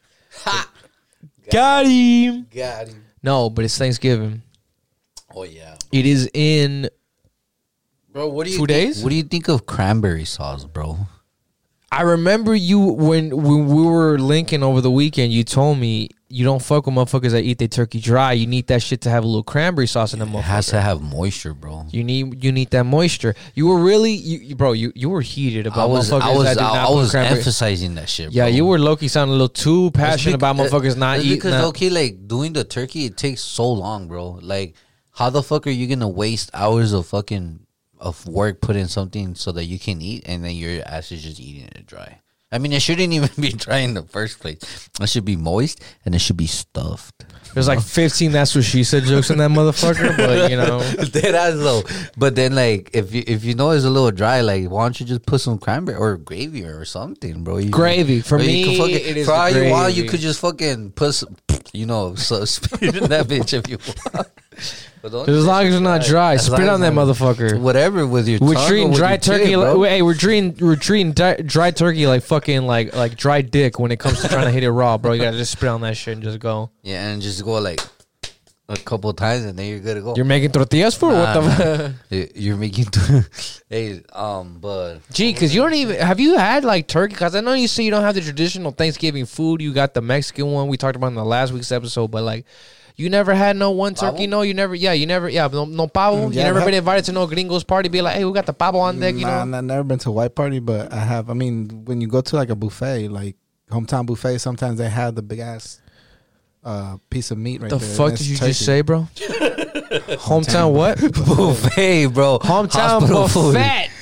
Got him. Got him. No, but it's Thanksgiving. Oh, yeah. It is in Bro, what do you 2 days? What do you think of cranberry sauce, bro? I remember you when we were linking over the weekend. You told me you don't fuck with motherfuckers that eat their turkey dry. You need that shit to have a little cranberry sauce in the It motherfucker. has to have moisture, bro. You need that moisture. You were really, you were heated about motherfuckers that do not I put was cranberry. emphasizing that shit, Yeah, bro. you were low-key sounding a little too passionate about motherfuckers not It's eating. because that. okay, like doing the turkey, it takes so long, bro. Like, how the fuck are you gonna waste hours of work putting something so that you can eat, and then your ass is just eating it dry? I mean, it shouldn't even be dry in the first place. It should be moist and it should be stuffed. There's like 15 that's what she said jokes in that motherfucker, but you know. Dead ass though. But then, like, if you know it's a little dry, like, why don't you just put some cranberry or gravy or something, bro? Gravy. For Or you me, can fucking, it is for all the you want, you gravy. could just fucking put some, spit in that bitch if you want. But don't As long as it's not dry, As long spit as on that not- motherfucker. Whatever with your We're tongue or treating with dry your turkey. tit, Like, bro. hey, we're treating dry turkey like fucking like dry dick when it comes to trying to hit it raw, bro. You gotta just spit on that shit and just go. Yeah, and just go like a couple of times and then you're good to go. You're making tortillas for what the? You're making hey, but Gee, because you don't even have you had like turkey? Because I know you say you don't have the traditional Thanksgiving food. You got the Mexican one we talked about in the last week's episode, but like. You never had no one turkey? Pavo? No, you never. Yeah, no pavo. You Yeah, never I've been had- invited to no gringos party. Be like, hey, we got the pavo on deck. You know. I've never been to a white party, but I have. I mean, when you go to like a buffet, like hometown buffet, sometimes they have the big ass piece of meat right The there. fuck and did it's you turkey. just say, bro? Hometown what? buffet, bro. Hometown Hospital food.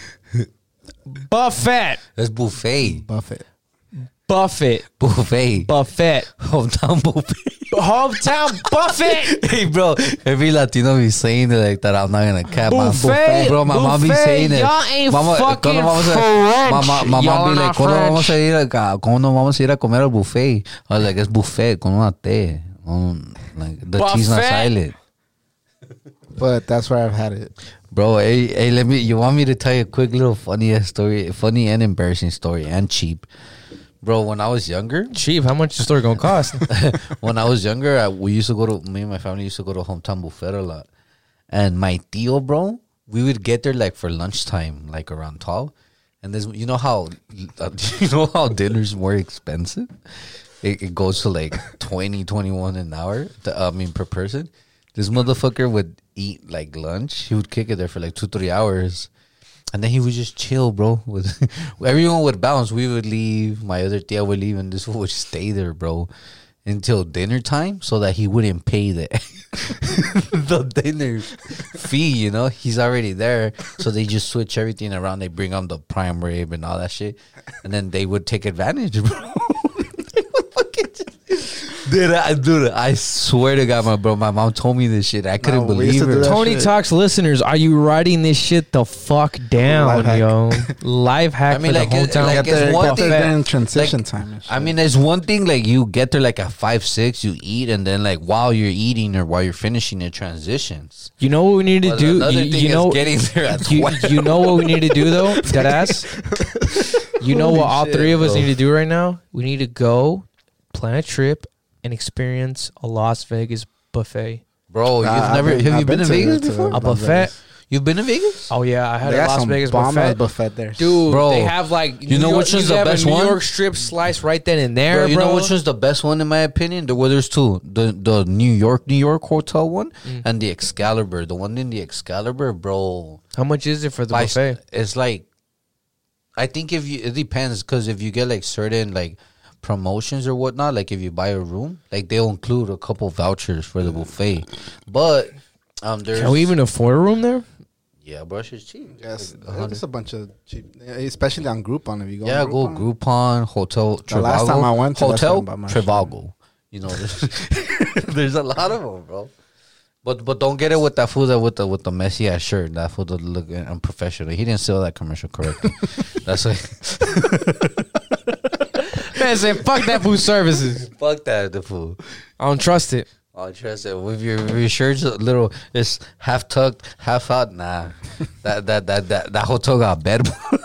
Buffet. That's buffet. Buffet. Buffet. Buffet. Buffet. Hometown buffet. Hometown buffet. Hey, bro, every Latino be saying it like that. I'm not gonna cap my Buffet, bro. My mom be buffet. saying it. Y'all ain't Mama, fucking ¿cuándo vamos a- French. Mamá Y'all be like, not ¿cuándo vamos a French. ir acá? ¿Cuándo vamos a ir a comer al buffet? I was like, it's buffet con una T. Like the T's not Buffet. silent. But that's where I've had it. Bro, hey, you want me to tell you a quick little funny story, funny and embarrassing story, and cheap. Bro, when I was younger, Chief, how much the story gonna cost? when I was younger, me and my family used to go to Hometown Buffet a lot. And my tío, bro, we would get there like for lunchtime, like around 12. And this, you know how dinner's more expensive? It goes to like 20, 21 an hour, per person. This motherfucker would eat like lunch. He would kick it there for like 2-3 hours. And then he would just chill, bro. With everyone would bounce. We would leave. My other tia would leave, and this fool would stay there, bro, until dinner time, so that he wouldn't pay the the dinner fee. You know, he's already there, so they just switch everything around. They bring on the prime rib and all that shit, and then they would take advantage, bro. Dude, I swear to God, my mom told me this shit. I couldn't No, we used believe to do her. that Tony shit. Talks listeners, are you writing this shit the fuck down, Life hack. yo? Life hack I mean, for like, the hometown. like, Get there, it's one get there thing- during transition like, time. And shit. I mean, there's one thing like you get there like at 5-6, you eat, and then like while you're eating or while you're finishing, it transitions. You know what we need to But do? another You, thing you is know, getting there at you, 12. you know what we need to do though? That ass. You know what all shit, three of us bro. need to do right now? We need to go plan a trip and experience a Las Vegas buffet. Bro, Nah, have you I've been to Vegas to before? A buffet. You've been to Vegas? Oh yeah, I had They a got Las some Vegas bomb ass buffet. buffet there. Dude, Bro, they have like you know which one's the have best a New one? York strip slice right then and there, Bro, you bro. know which one's the best one in my opinion? Well, there's two. The New York hotel one and the Excalibur. The one in the Excalibur, bro. How much is it for the Like, buffet? it's like, I think it depends because if you get like certain like promotions or whatnot, like if you buy a room, like they'll include a couple vouchers for the buffet. But there's Can we even afford a room there? yeah, bro, it's cheap. Yes, Like 100. there's a bunch of cheap, especially on Groupon. If you go, Yeah, on go Groupon, Hotel Trivago. The last time I went to, that's Hotel when I bought my shit. Trivago. You know, there's a lot of them, bro. But don't get it with that fool that with the messy ass shirt. That fool that look unprofessional. He didn't sell that commercial correctly. That's like Man said, fuck that food services. fuck that the fool. I don't trust it. Oh, trust it. With your shirt's a little, it's half tucked, half out. Nah, that hotel got bad.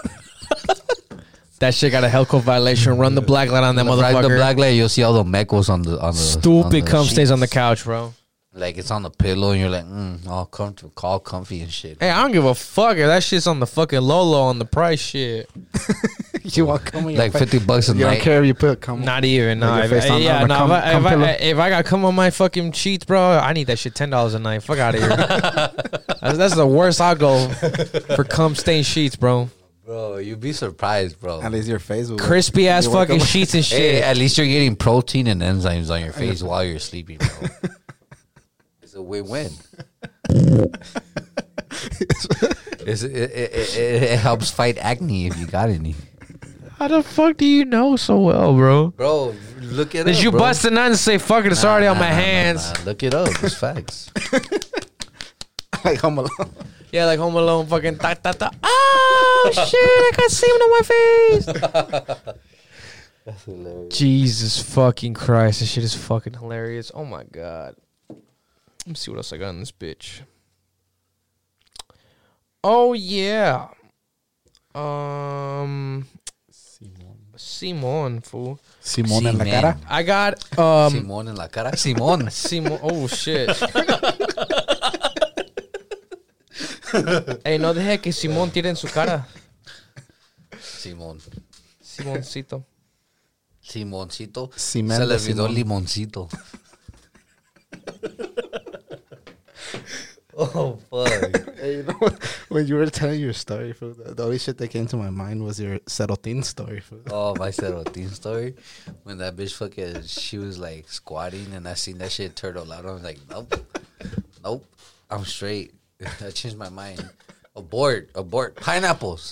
That shit got a hell code violation. Run the black light on that motherfucker. The black light, you'll see all the mecos on the Stupid cum sheets. stays on the couch, bro. Like it's on the pillow, and you're like, all comfortable, all comfy and shit. Hey, I don't give a fuck if that shit's on the fucking Lolo on the price shit. You want come with Like your face. $50 a You don't night. care if you put come. Not even. No, Like your face on yeah, the no. cum pillow? If I got cum on my fucking sheets, bro, I need that shit $10 a night. Fuck out of here. That's the worst I'll go for cum stained sheets, bro. Bro, you'd be surprised, bro. At least your face will Crispy ass You wake fucking up- sheets and shit. Hey, at least you're getting protein and enzymes on your face while you're sleeping, bro. It's a win-win. It helps fight acne if you got any. How the fuck do you know so well, bro? Bro, look it up. Did you bro. bust a nut and say, fuck it, it's already on my Nah, hands? nah. Look it up. It's facts. like Home Alone. Yeah, like Home Alone fucking ta ta ta. Oh, shit, I got semen on my face. That's hilarious. Jesus fucking Christ. This shit is fucking hilarious. Oh, my God. Let me see what else I got in this bitch. Oh, yeah. Simon, fool. Simón en la Simón. cara. I got, Simón en la cara. Simón. Simon. Oh, shit. Ey, no deje que Simón tire en su cara. Simón. Simoncito. Simoncito. Cimento Se le olvidó Simón. limoncito. Oh, fuck. Hey, you know what? When you were telling your story, fool, the only shit that came to my mind was your Serotin story, fool. Oh, my Serotin story. When that bitch fucking, she was like squatting and I seen that shit turtle out. I was like, nope, I'm straight. I changed my mind. Abort. Pineapples.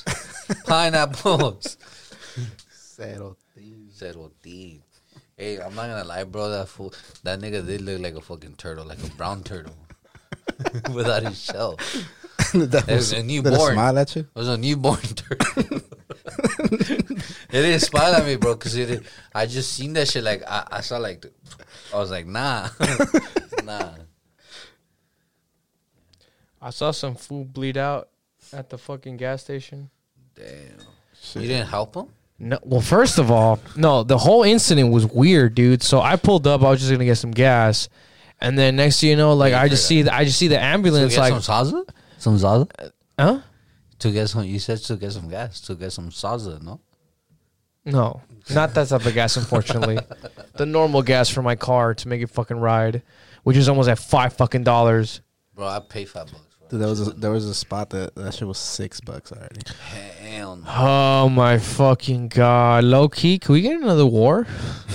Serotin. Serotin. Hey, I'm not gonna lie, bro. That nigga did look like a fucking turtle, like a brown turtle. Without his shell. That It was a Did it newborn. smile at you? It was a newborn turtle. It didn't smile at me, bro, because I just seen that shit. Like, I saw, like, I was like, nah. Nah. I saw some food bleed out at the fucking gas station. Damn. You didn't help him? No, well, first of all, no, the whole incident was weird, dude. So I pulled up. I was just gonna get some gas, and then next thing you know, like I just see the ambulance, To get like, some salsa? Some salsa? huh? To get some, you said to get some gas, to get some salsa, no? No, not that type of gas, unfortunately. The normal gas for my car to make it fucking ride, which is almost at $5 Bro, I pay $5 for Dude, there was a spot that shit was $6 already. it. Hell no. Oh my fucking god! Low key, can we get another war?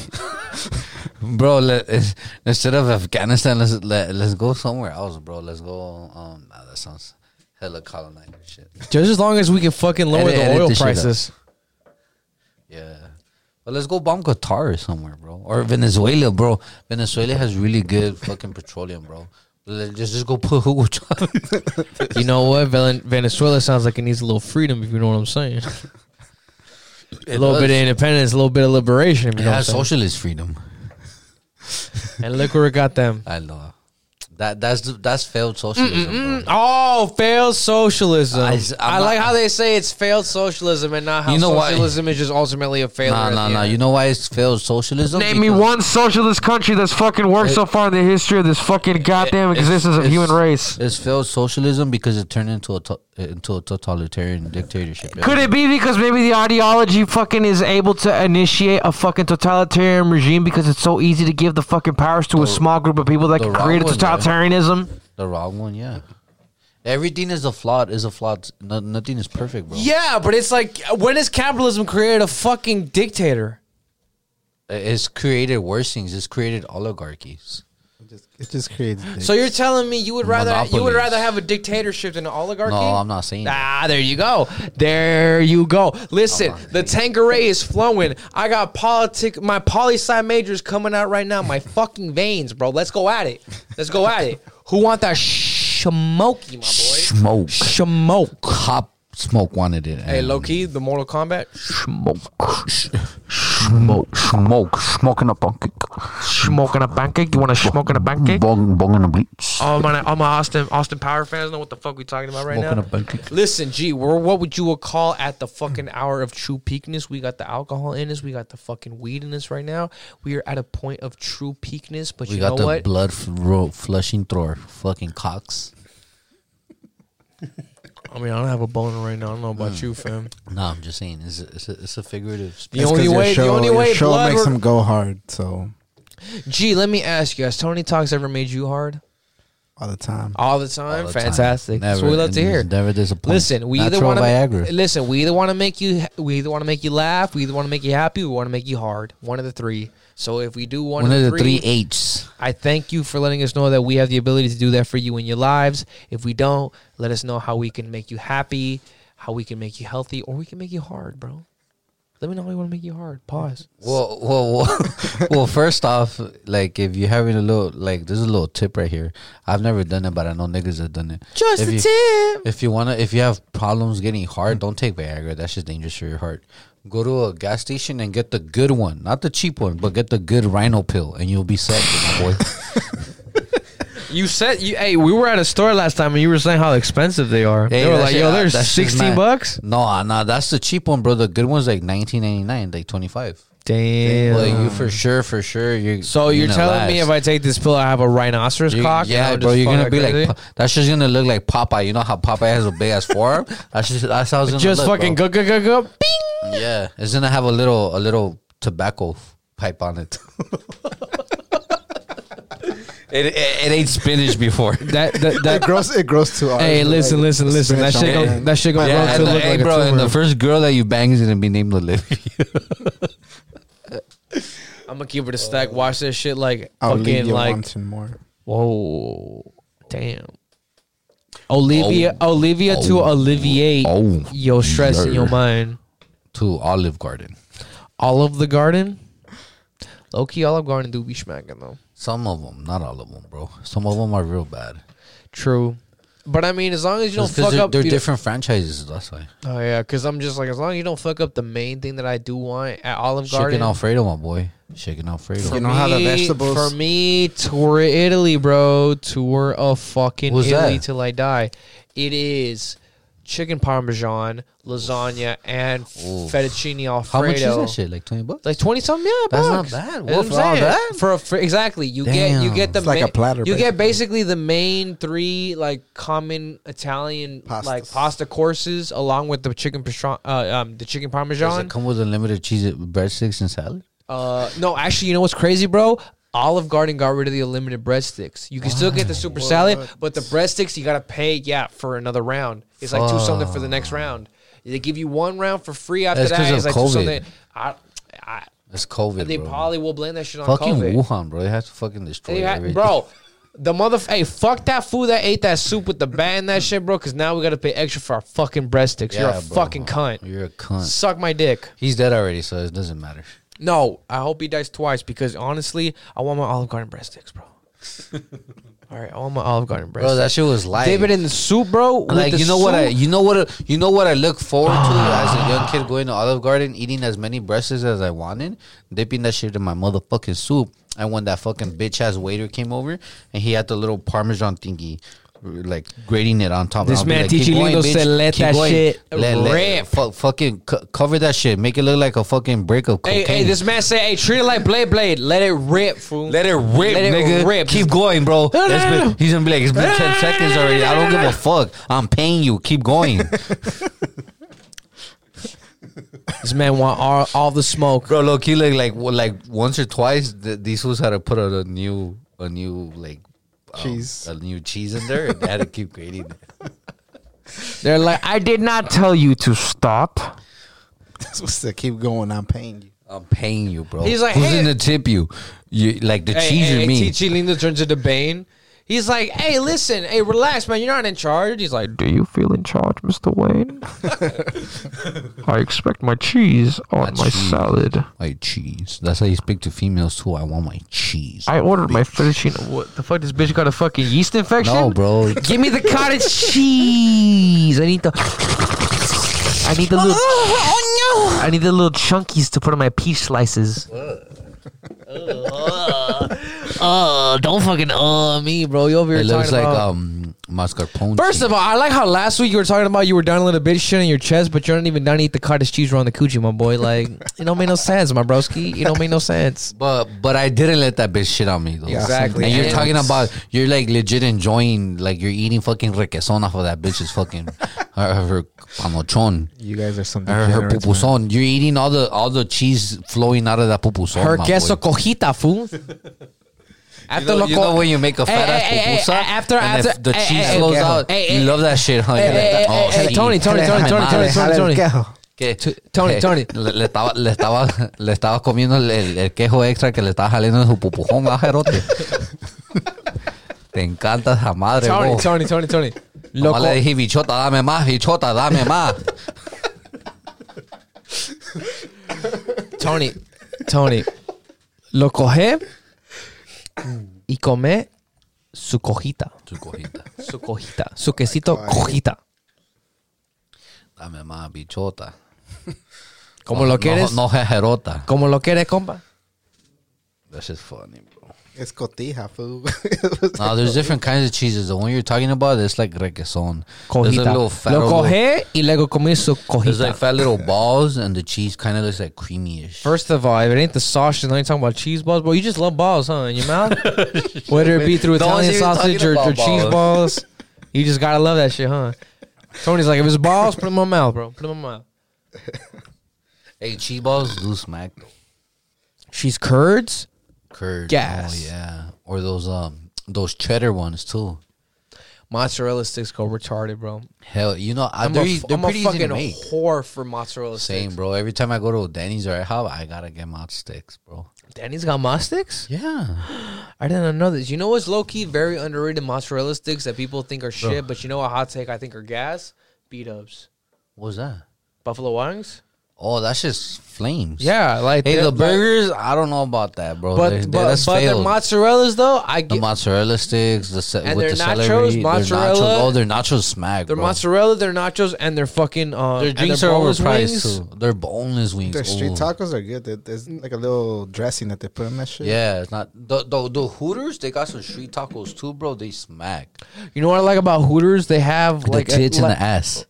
Bro, instead of Afghanistan, let's go somewhere else, bro. Let's go. Nah, that sounds hella colonizer shit. Just as long as we can fucking lower Edit the oil this shit up. prices. Yeah, but let's go bomb Qatar or somewhere, bro, or Venezuela, bro. Venezuela has really good fucking petroleum, bro. Let's just go put Hugo Chavez. You know what? Venezuela sounds like it needs a little freedom, if you know what I'm saying. A little bit of independence, a little bit of liberation, if It you know what I'm has saying. socialist freedom. And look where it got them. I know. That's failed socialism, bro. Oh, failed socialism. I'm I not- like how they say it's failed socialism and not how You know why? socialism is just ultimately a failure. at the Nah. end. You know why it's failed socialism? Name me Because one socialist country that's fucking worked so far in the history of this fucking goddamn existence of human race. It's failed socialism because it turned into a totalitarian dictatorship. yeah. Could it be because maybe the ideology fucking is able to initiate a fucking totalitarian regime because it's so easy to give the fucking powers to a small group of people that the can wrong create a one, yeah. totalitarianism? The wrong one, yeah. Everything is a flawed. Nothing is perfect, bro. Yeah, but it's like, when has capitalism created a fucking dictator? It's created worse things. It's created oligarchies. It just creates. Dicks. So you're telling me you would rather Monopolies. have a dictatorship than an oligarchy? No, I'm not saying that. Ah, there you go. There you go. Listen, the Tanqueray is flowing. I got my poli-sci majors coming out right now. My fucking veins, bro. Let's go at it. Who want that smoky, my boy? Smoke. Cop Smoke wanted it. Hey, and low key, the Mortal Kombat. Smoking a pancake. Smoking a pancake. You want to smoke in a pancake? bong in the bleach. All my Austin Power fans know what the fuck we talking about right Smoking now. a pancake. Listen, G, what would you call at the fucking hour of true peakness? We got the alcohol in us. We got the fucking weed in us right now. We are at a point of true peakness. But We you got know the what? blood flushing through our fucking cocks. I mean, I don't have a boner right now. I don't know about you, fam. No, I'm just saying. It's a figurative speech. The only way your show blood makes work- them go hard. So G, let me ask you: has Tony Talks ever made you hard? all the time. All the time? All the time. Fantastic. That's what Never- we love to hear. Never disappoint. Listen, we either Natural want Viagra. to listen. We either want to make you laugh. We either want to make you happy. We want to make you hard. One of the three. So if we do One of the three H's. I thank you for letting us know that we have the ability to do that for you in your lives. If we don't, let us know how we can make you happy, how we can make you healthy, or we can make you hard, bro. Let me know how we want to make you hard. Pause. Well, first off, like if you're having a little, like there's a little tip right here. I've never done it, but I know niggas have done it. Just If a you- tip. If you have problems getting hard, don't take Viagra. That's just dangerous for your heart. Go to a gas station and get the good one, not the cheap one, but get the good Rhino pill, and you'll be set, my boy. You said hey, we were at a store last time and you were saying how expensive they are. Hey, they were that like, shit- yo, there's that's just $16. No, that's the cheap one, bro. The good one's like $19.99, like $25. Damn. Like you for sure. So you're telling me if I take this pill, I have a rhinoceros cock? and Yeah, I'll bro, just you're fuck gonna like be crazy? like that's just gonna look like Popeye. You know how Popeye has a big ass forearm? That's how it's gonna just look, fucking bro. go, bing. Yeah, it's gonna have a little tobacco pipe on it. It ain't spinach before. It grows too hard. Hey, listen. That shit gonna grow to and look like a bro, and tumor. the first girl that you bang is gonna be named Olivia. I'm gonna keep it a stack. Watch this shit like I'll leave fucking you like. wanting more. Whoa, damn. Olivia to alleviate your stress in your mind. To Olive Garden. Olive the Garden. Low key, Olive Garden do be smacking though. Some of them, not all of them, bro. Some of them are real bad. True, but I mean, as long as you don't Just 'cause fuck up, they're you- different franchises. That's why. Oh yeah, because I'm just like, as long as you don't fuck up the main thing that I do want at Olive Garden. Chicken Alfredo, my boy. Chicken Alfredo. You know how the vegetables- For me, tour Italy, bro. Tour of fucking What's Italy that? till I die. It is chicken parmesan, lasagna, and fettuccine Alfredo. How much is that shit? Like $20? Like 20 something, yeah, That's bucks. not bad. That's What, what for all I'm saying. that? For exactly, you Damn. get the It's like a platter, You get basically. basically the main three like common Italian Pastas. like pasta courses along with the chicken the chicken Does parmesan. it come with unlimited cheese, breadsticks, and salad? No, actually, you know what's crazy, bro? Olive Garden got rid of the unlimited breadsticks. You can still get the super salad, but the breadsticks you gotta pay, for another round. It's like $2 something for the next round. They give you one round for free after That's 'cause that. of It's like COVID. $2 something. It's COVID, They bro. probably will blame that shit on Fucking COVID. Wuhan, bro. They have to fucking destroy everything. Bro, hey, fuck that fool that ate that soup with the bat and that shit, bro. Because now we gotta pay extra for our fucking breadsticks. You're a bro. fucking cunt. You're a cunt. Suck my dick. He's dead already, so it doesn't matter. No, I hope he dies twice because honestly, I want my Olive Garden breadsticks, bro. All right, all my Olive Garden breast. Bro, that shit was light. Dip it in the soup, bro. with Like the you know what soup. you know what I look forward to as a young kid going to Olive Garden, eating as many breasts as I wanted, dipping that shit in my motherfucking soup. And when that fucking bitch ass waiter came over and he had the little Parmesan thingy, like grating it on top. This I'll be man like, "Keep teaching going, Lindo bitch. said, "Let Keep that going. shit rip." Fucking cover that shit. Make it look like a fucking brick of cocaine. Hey, this man say, "Hey, treat it like Blade. Let it rip, fool. Let it rip, Let it nigga. rip. Keep going, bro. No, no, It's no, been- no. He's gonna be like, it's been 10 seconds already. I don't give a fuck. I'm paying you. Keep going. This man want all the smoke." Bro, low key, like once or twice, these fools had to put out a new like Cheese. a new cheese in there, and they had to keep grating it. They're like, I did not tell you to stop. Supposed to keep going. I'm paying you. I'm paying you, bro. He's like, who's hey- gonna tip you? You like the cheese or me? Teaching Lindo turns into Bane. He's like, "Hey, listen, hey, relax, man. You're not in charge." He's like, Do you feel in charge, Mr. Wayne? I expect my cheese on my cheese. salad. My cheese. That's how you speak to females too. I want my cheese. I ordered my fettuccine. What the fuck? This bitch got a fucking yeast infection? No, bro. Give me the cottage cheese. I need the little. I need the little chunkies to put on my peach slices. don't fucking me, bro. You over here It looks talking like about. mascarpone. First of all, I like how last week you were talking about you were down a little bit shit on your chest, but you're not even done to eat the cottage cheese around the coochie, my boy. Like, it don't make no sense, my broski. It don't make no sense. But I didn't let that bitch shit on me though. Yeah, Exactly. And you're And- talking about you're like legit enjoying, like you're eating fucking requesón off of that bitch's fucking her panochon, You guys are some her degenerates, man. pupusón. You're eating all the cheese flowing out of that pupusón. Her my queso boy. cojita, fool. After You know when you make a fat ass pupusa, after and if the cheese hey, flows hey, out, hey, you hey, love that shit, huh? hey, You're like, hey, oh, hey, sí. Tony. Madre. ¿Qué? ¿Qué? Tony. Le estaba comiendo el quejo extra que le estaba saliendo en su pupujón, ajerote. Te encanta esa madre, bro. Tony. Nomás le dije, bichota, dame más. Tony. Lo coge y come su cojita. Tu cojita. Su cojita. Su quesito cojita. Dame más, bichota. Como lo quieres. No jejerota. Como lo quieres, compa. That's just funny, bro. It's cotija, food. No, there's different kinds of cheeses. The one you're talking about, it's like requesón. There's Cojita. like little fat Lo little- coge y luego come su There's like cojita. fat little balls, and the cheese kind of looks like creamy-ish. First of all, if it ain't the sausage, then you're talking about cheese balls, bro. You just love balls, huh? In your mouth? Whether it be through No one's Italian even sausage talking or about cheese balls, you just gotta love that shit, huh? Tony's like, if it's balls, put them in my mouth, bro. Put them in my mouth. Hey, cheese balls do smack though. She's curds. Curd. Gas. Oh yeah. Or those cheddar ones too. Mozzarella sticks go retarded, bro. Hell, you know, I'm they're a pretty easy fucking to make. whore for mozzarella Same, sticks. bro. Every time I go to Denny's or IHOP, I gotta get mod sticks, bro. Danny's got mozz sticks? Yeah. I didn't know this. You know what's low key very underrated mozzarella sticks that people think are shit, but you know what hot take I think are gas? B-dubs. What's that? Buffalo wings? Oh, that's just flames. Yeah, like Hey, they're- the burgers, I don't know about that, bro. But That's but their failed. mozzarellas though, I The get mozzarella sticks, And with their the nachos, celery, mozzarella. Their nachos, their nachos smack, their bro. mozzarella, their nachos, and their fucking Their and drinks their are boneless overpriced wings. too. Their boneless wings. Their street ooh. tacos are good. There's like a little dressing that they put in that shit. Yeah, it's not the Hooters. They got some street tacos too, bro. They smack. You know what I like about Hooters? They have like the tits and like- the ass.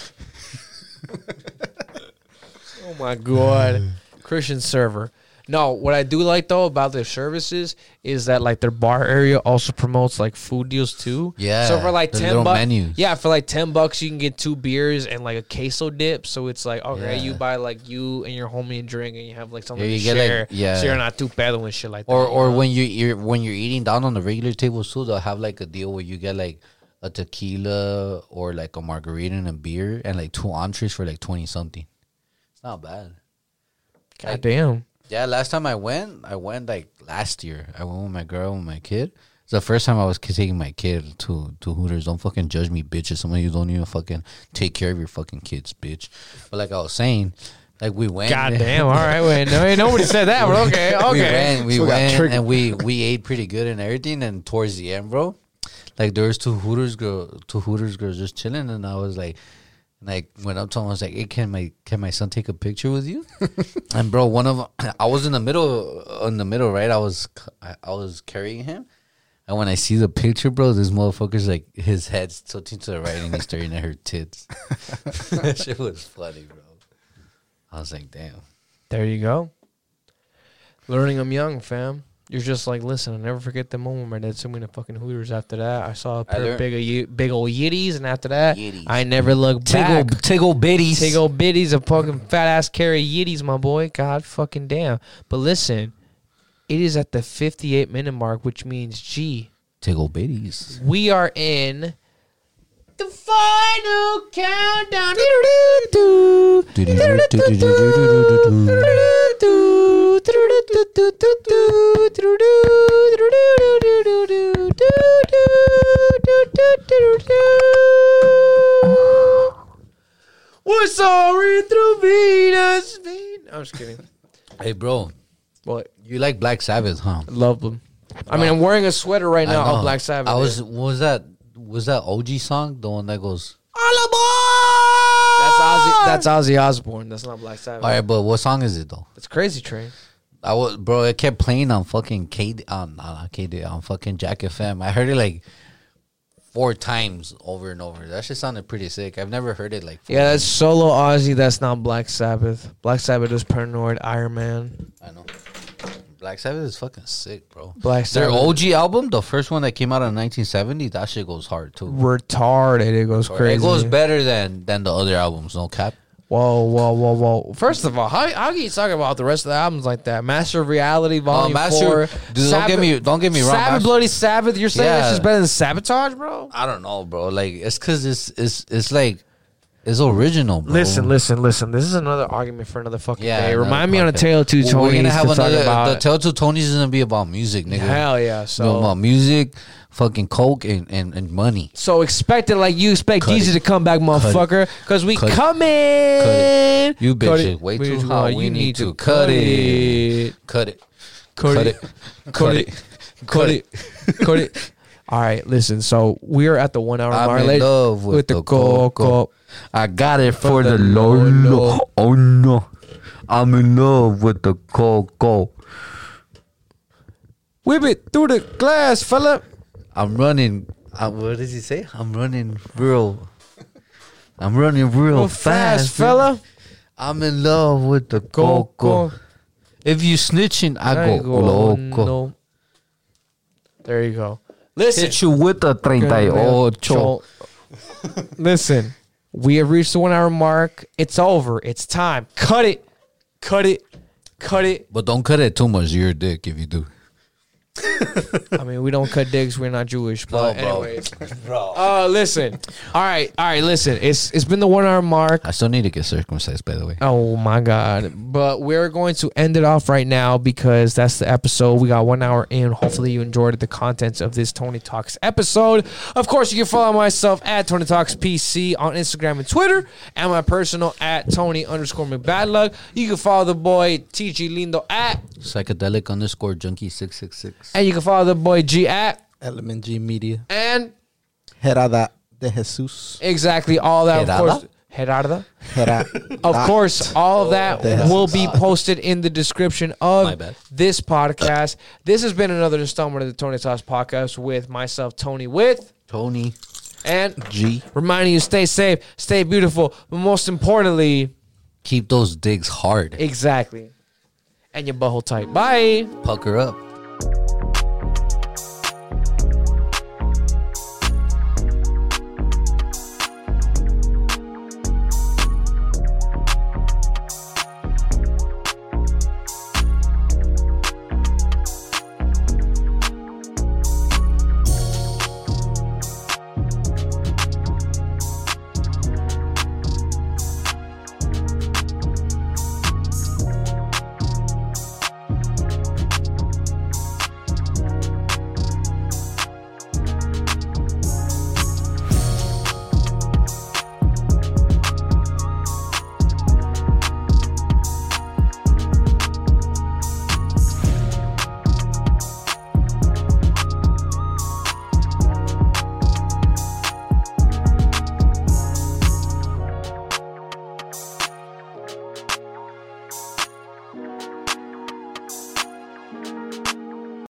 Oh my god, Christian server. No, what I do like though about their services is that like their bar area also promotes like food deals too. Yeah, So for like the 10 little bucks, menus. yeah, for like $10 you can get 2 beers and like a queso dip. So it's like okay, Yeah. you buy like you and your homie a drink and you have like something Yeah, to you get, like, share. yeah. So you're not too pedo and shit like that. Or you know? when you're eating down on the regular tables too, they'll have like a deal where you get like a tequila or like a margarita and a beer and like 2 entrees for like 20 something. It's not bad. God damn. Yeah, last time I went like last year. I went with my girl and my kid. It's the first time I was taking my kid to Hooters. Don't fucking judge me, bitches. Some of you don't even fucking take care of your fucking kids, bitch. But like I was saying, like we went. God damn. All right, wait. No, nobody said that, but okay. We Okay. went So we got and triggered. we ate pretty good and everything. And towards the end, bro, like there was two Hooters girls just chilling, and I was like went up to him. I was like, "Hey, can my son take a picture with you?" And bro, one of them, I was in the middle, right? I was carrying him, and when I see the picture, bro, this motherfucker's like his head's tilting to the right, and he's staring at her tits. That shit was funny, bro. I was like, "Damn." There you go. Learning them young, fam. You're just like, listen, I'll never forget the moment my dad took me to fucking Hooters. After that, I saw a pair of big old Yitties, and after that, I never looked back. Tiggle bitties. Tiggle bitties, a fucking fat ass carry Yitties, my boy. God fucking damn. But listen, it is at the 58-minute mark, which means, Tiggle bitties. we are in the final countdown. We're sorry through Venus. I'm just kidding. Hey, bro, What? you like Black Sabbath, huh? Love them. I mean, I'm wearing a sweater right now I know. of Black Sabbath. What was that OG song? The one that goes, That's Ozzy Osbourne. That's not Black Sabbath. all right, but what song is it though? It's Crazy Train. It kept playing on fucking on fucking Jack FM. I heard it like 4 times over and over. That shit sounded pretty sick. I've never heard it like 4 Yeah, that's solo Ozzy. That's not Black Sabbath. Black Sabbath is Paranoid, Iron Man. I know. Black Sabbath is fucking sick, bro. Black Their Sabbath. OG album, the first one that came out in 1970, that shit goes hard too. Retarded. It goes crazy. It goes better than the other albums, no cap. Whoa. First of all, how can you talk about the rest of the albums like that? Master of Reality, Volume 4. Dude, don't get me wrong. Sabbath, Bloody Sabbath. You're saying Yeah. it's just better than Sabotage, bro? I don't know, bro. Like it's because it's like it's original, bro. Listen. This is another argument for another fucking Yeah, day. another Remind me on a podcast. Tale of Two Tonys We're gonna have to talk another. about. The Tale to Tony's is gonna be about music, nigga. Hell yeah. You know, So about music, fucking coke, and money. So expect it like you expect Cut Jeezy it. to come back, motherfucker. Because we Cut it. coming. You Cut bitches, it. way We too just hot. want- We you need to cut it. Cut it. Cut it. Cut it. Cut it. Cut it. All right, listen. So we are at the 1 hour mark. I'm in love with the coco. I got it for the Lolo. Oh no, I'm in love with the coco. Whip it through the glass, fella. I'm running. What does he say? I'm running real Real fast, fella. I'm in love with the Coco. coco. If you snitching, I go loco. No. There you go. Listen. Hit you with the 38. Listen, we have reached the 1 hour mark. It's over. It's time. Cut it. Cut it. Cut it. But don't cut it too much. You're a dick if you do. I mean, we don't cut dicks. We're not Jewish. But No, bro. anyways. Listen. All right. Listen. It's been the 1 hour mark. I still need to get circumcised, by the way. Oh my God. But we're going to end it off right now because that's the episode. We got 1 hour in. Hopefully you enjoyed the contents of this Tony Talks episode. Of course, you can follow myself at Tony Talks PC on Instagram and Twitter, and my personal at Tony_McBadluck. You can follow the boy TG Lindo at, Psychedelic_junkie666. and you can follow the boy G at, Element G Media. and Gerada de Jesus. exactly all that. Of course, Gerarda. Of course, all of that will be posted in the description My of bad. this podcast. This has been another installment of the Tony Talks podcast with myself, Tony, with Tony. and G. reminding you, stay safe, stay beautiful, but most importantly, Keep those digs hard. exactly, and your butthole tight. Bye. Pucker up. Tacos.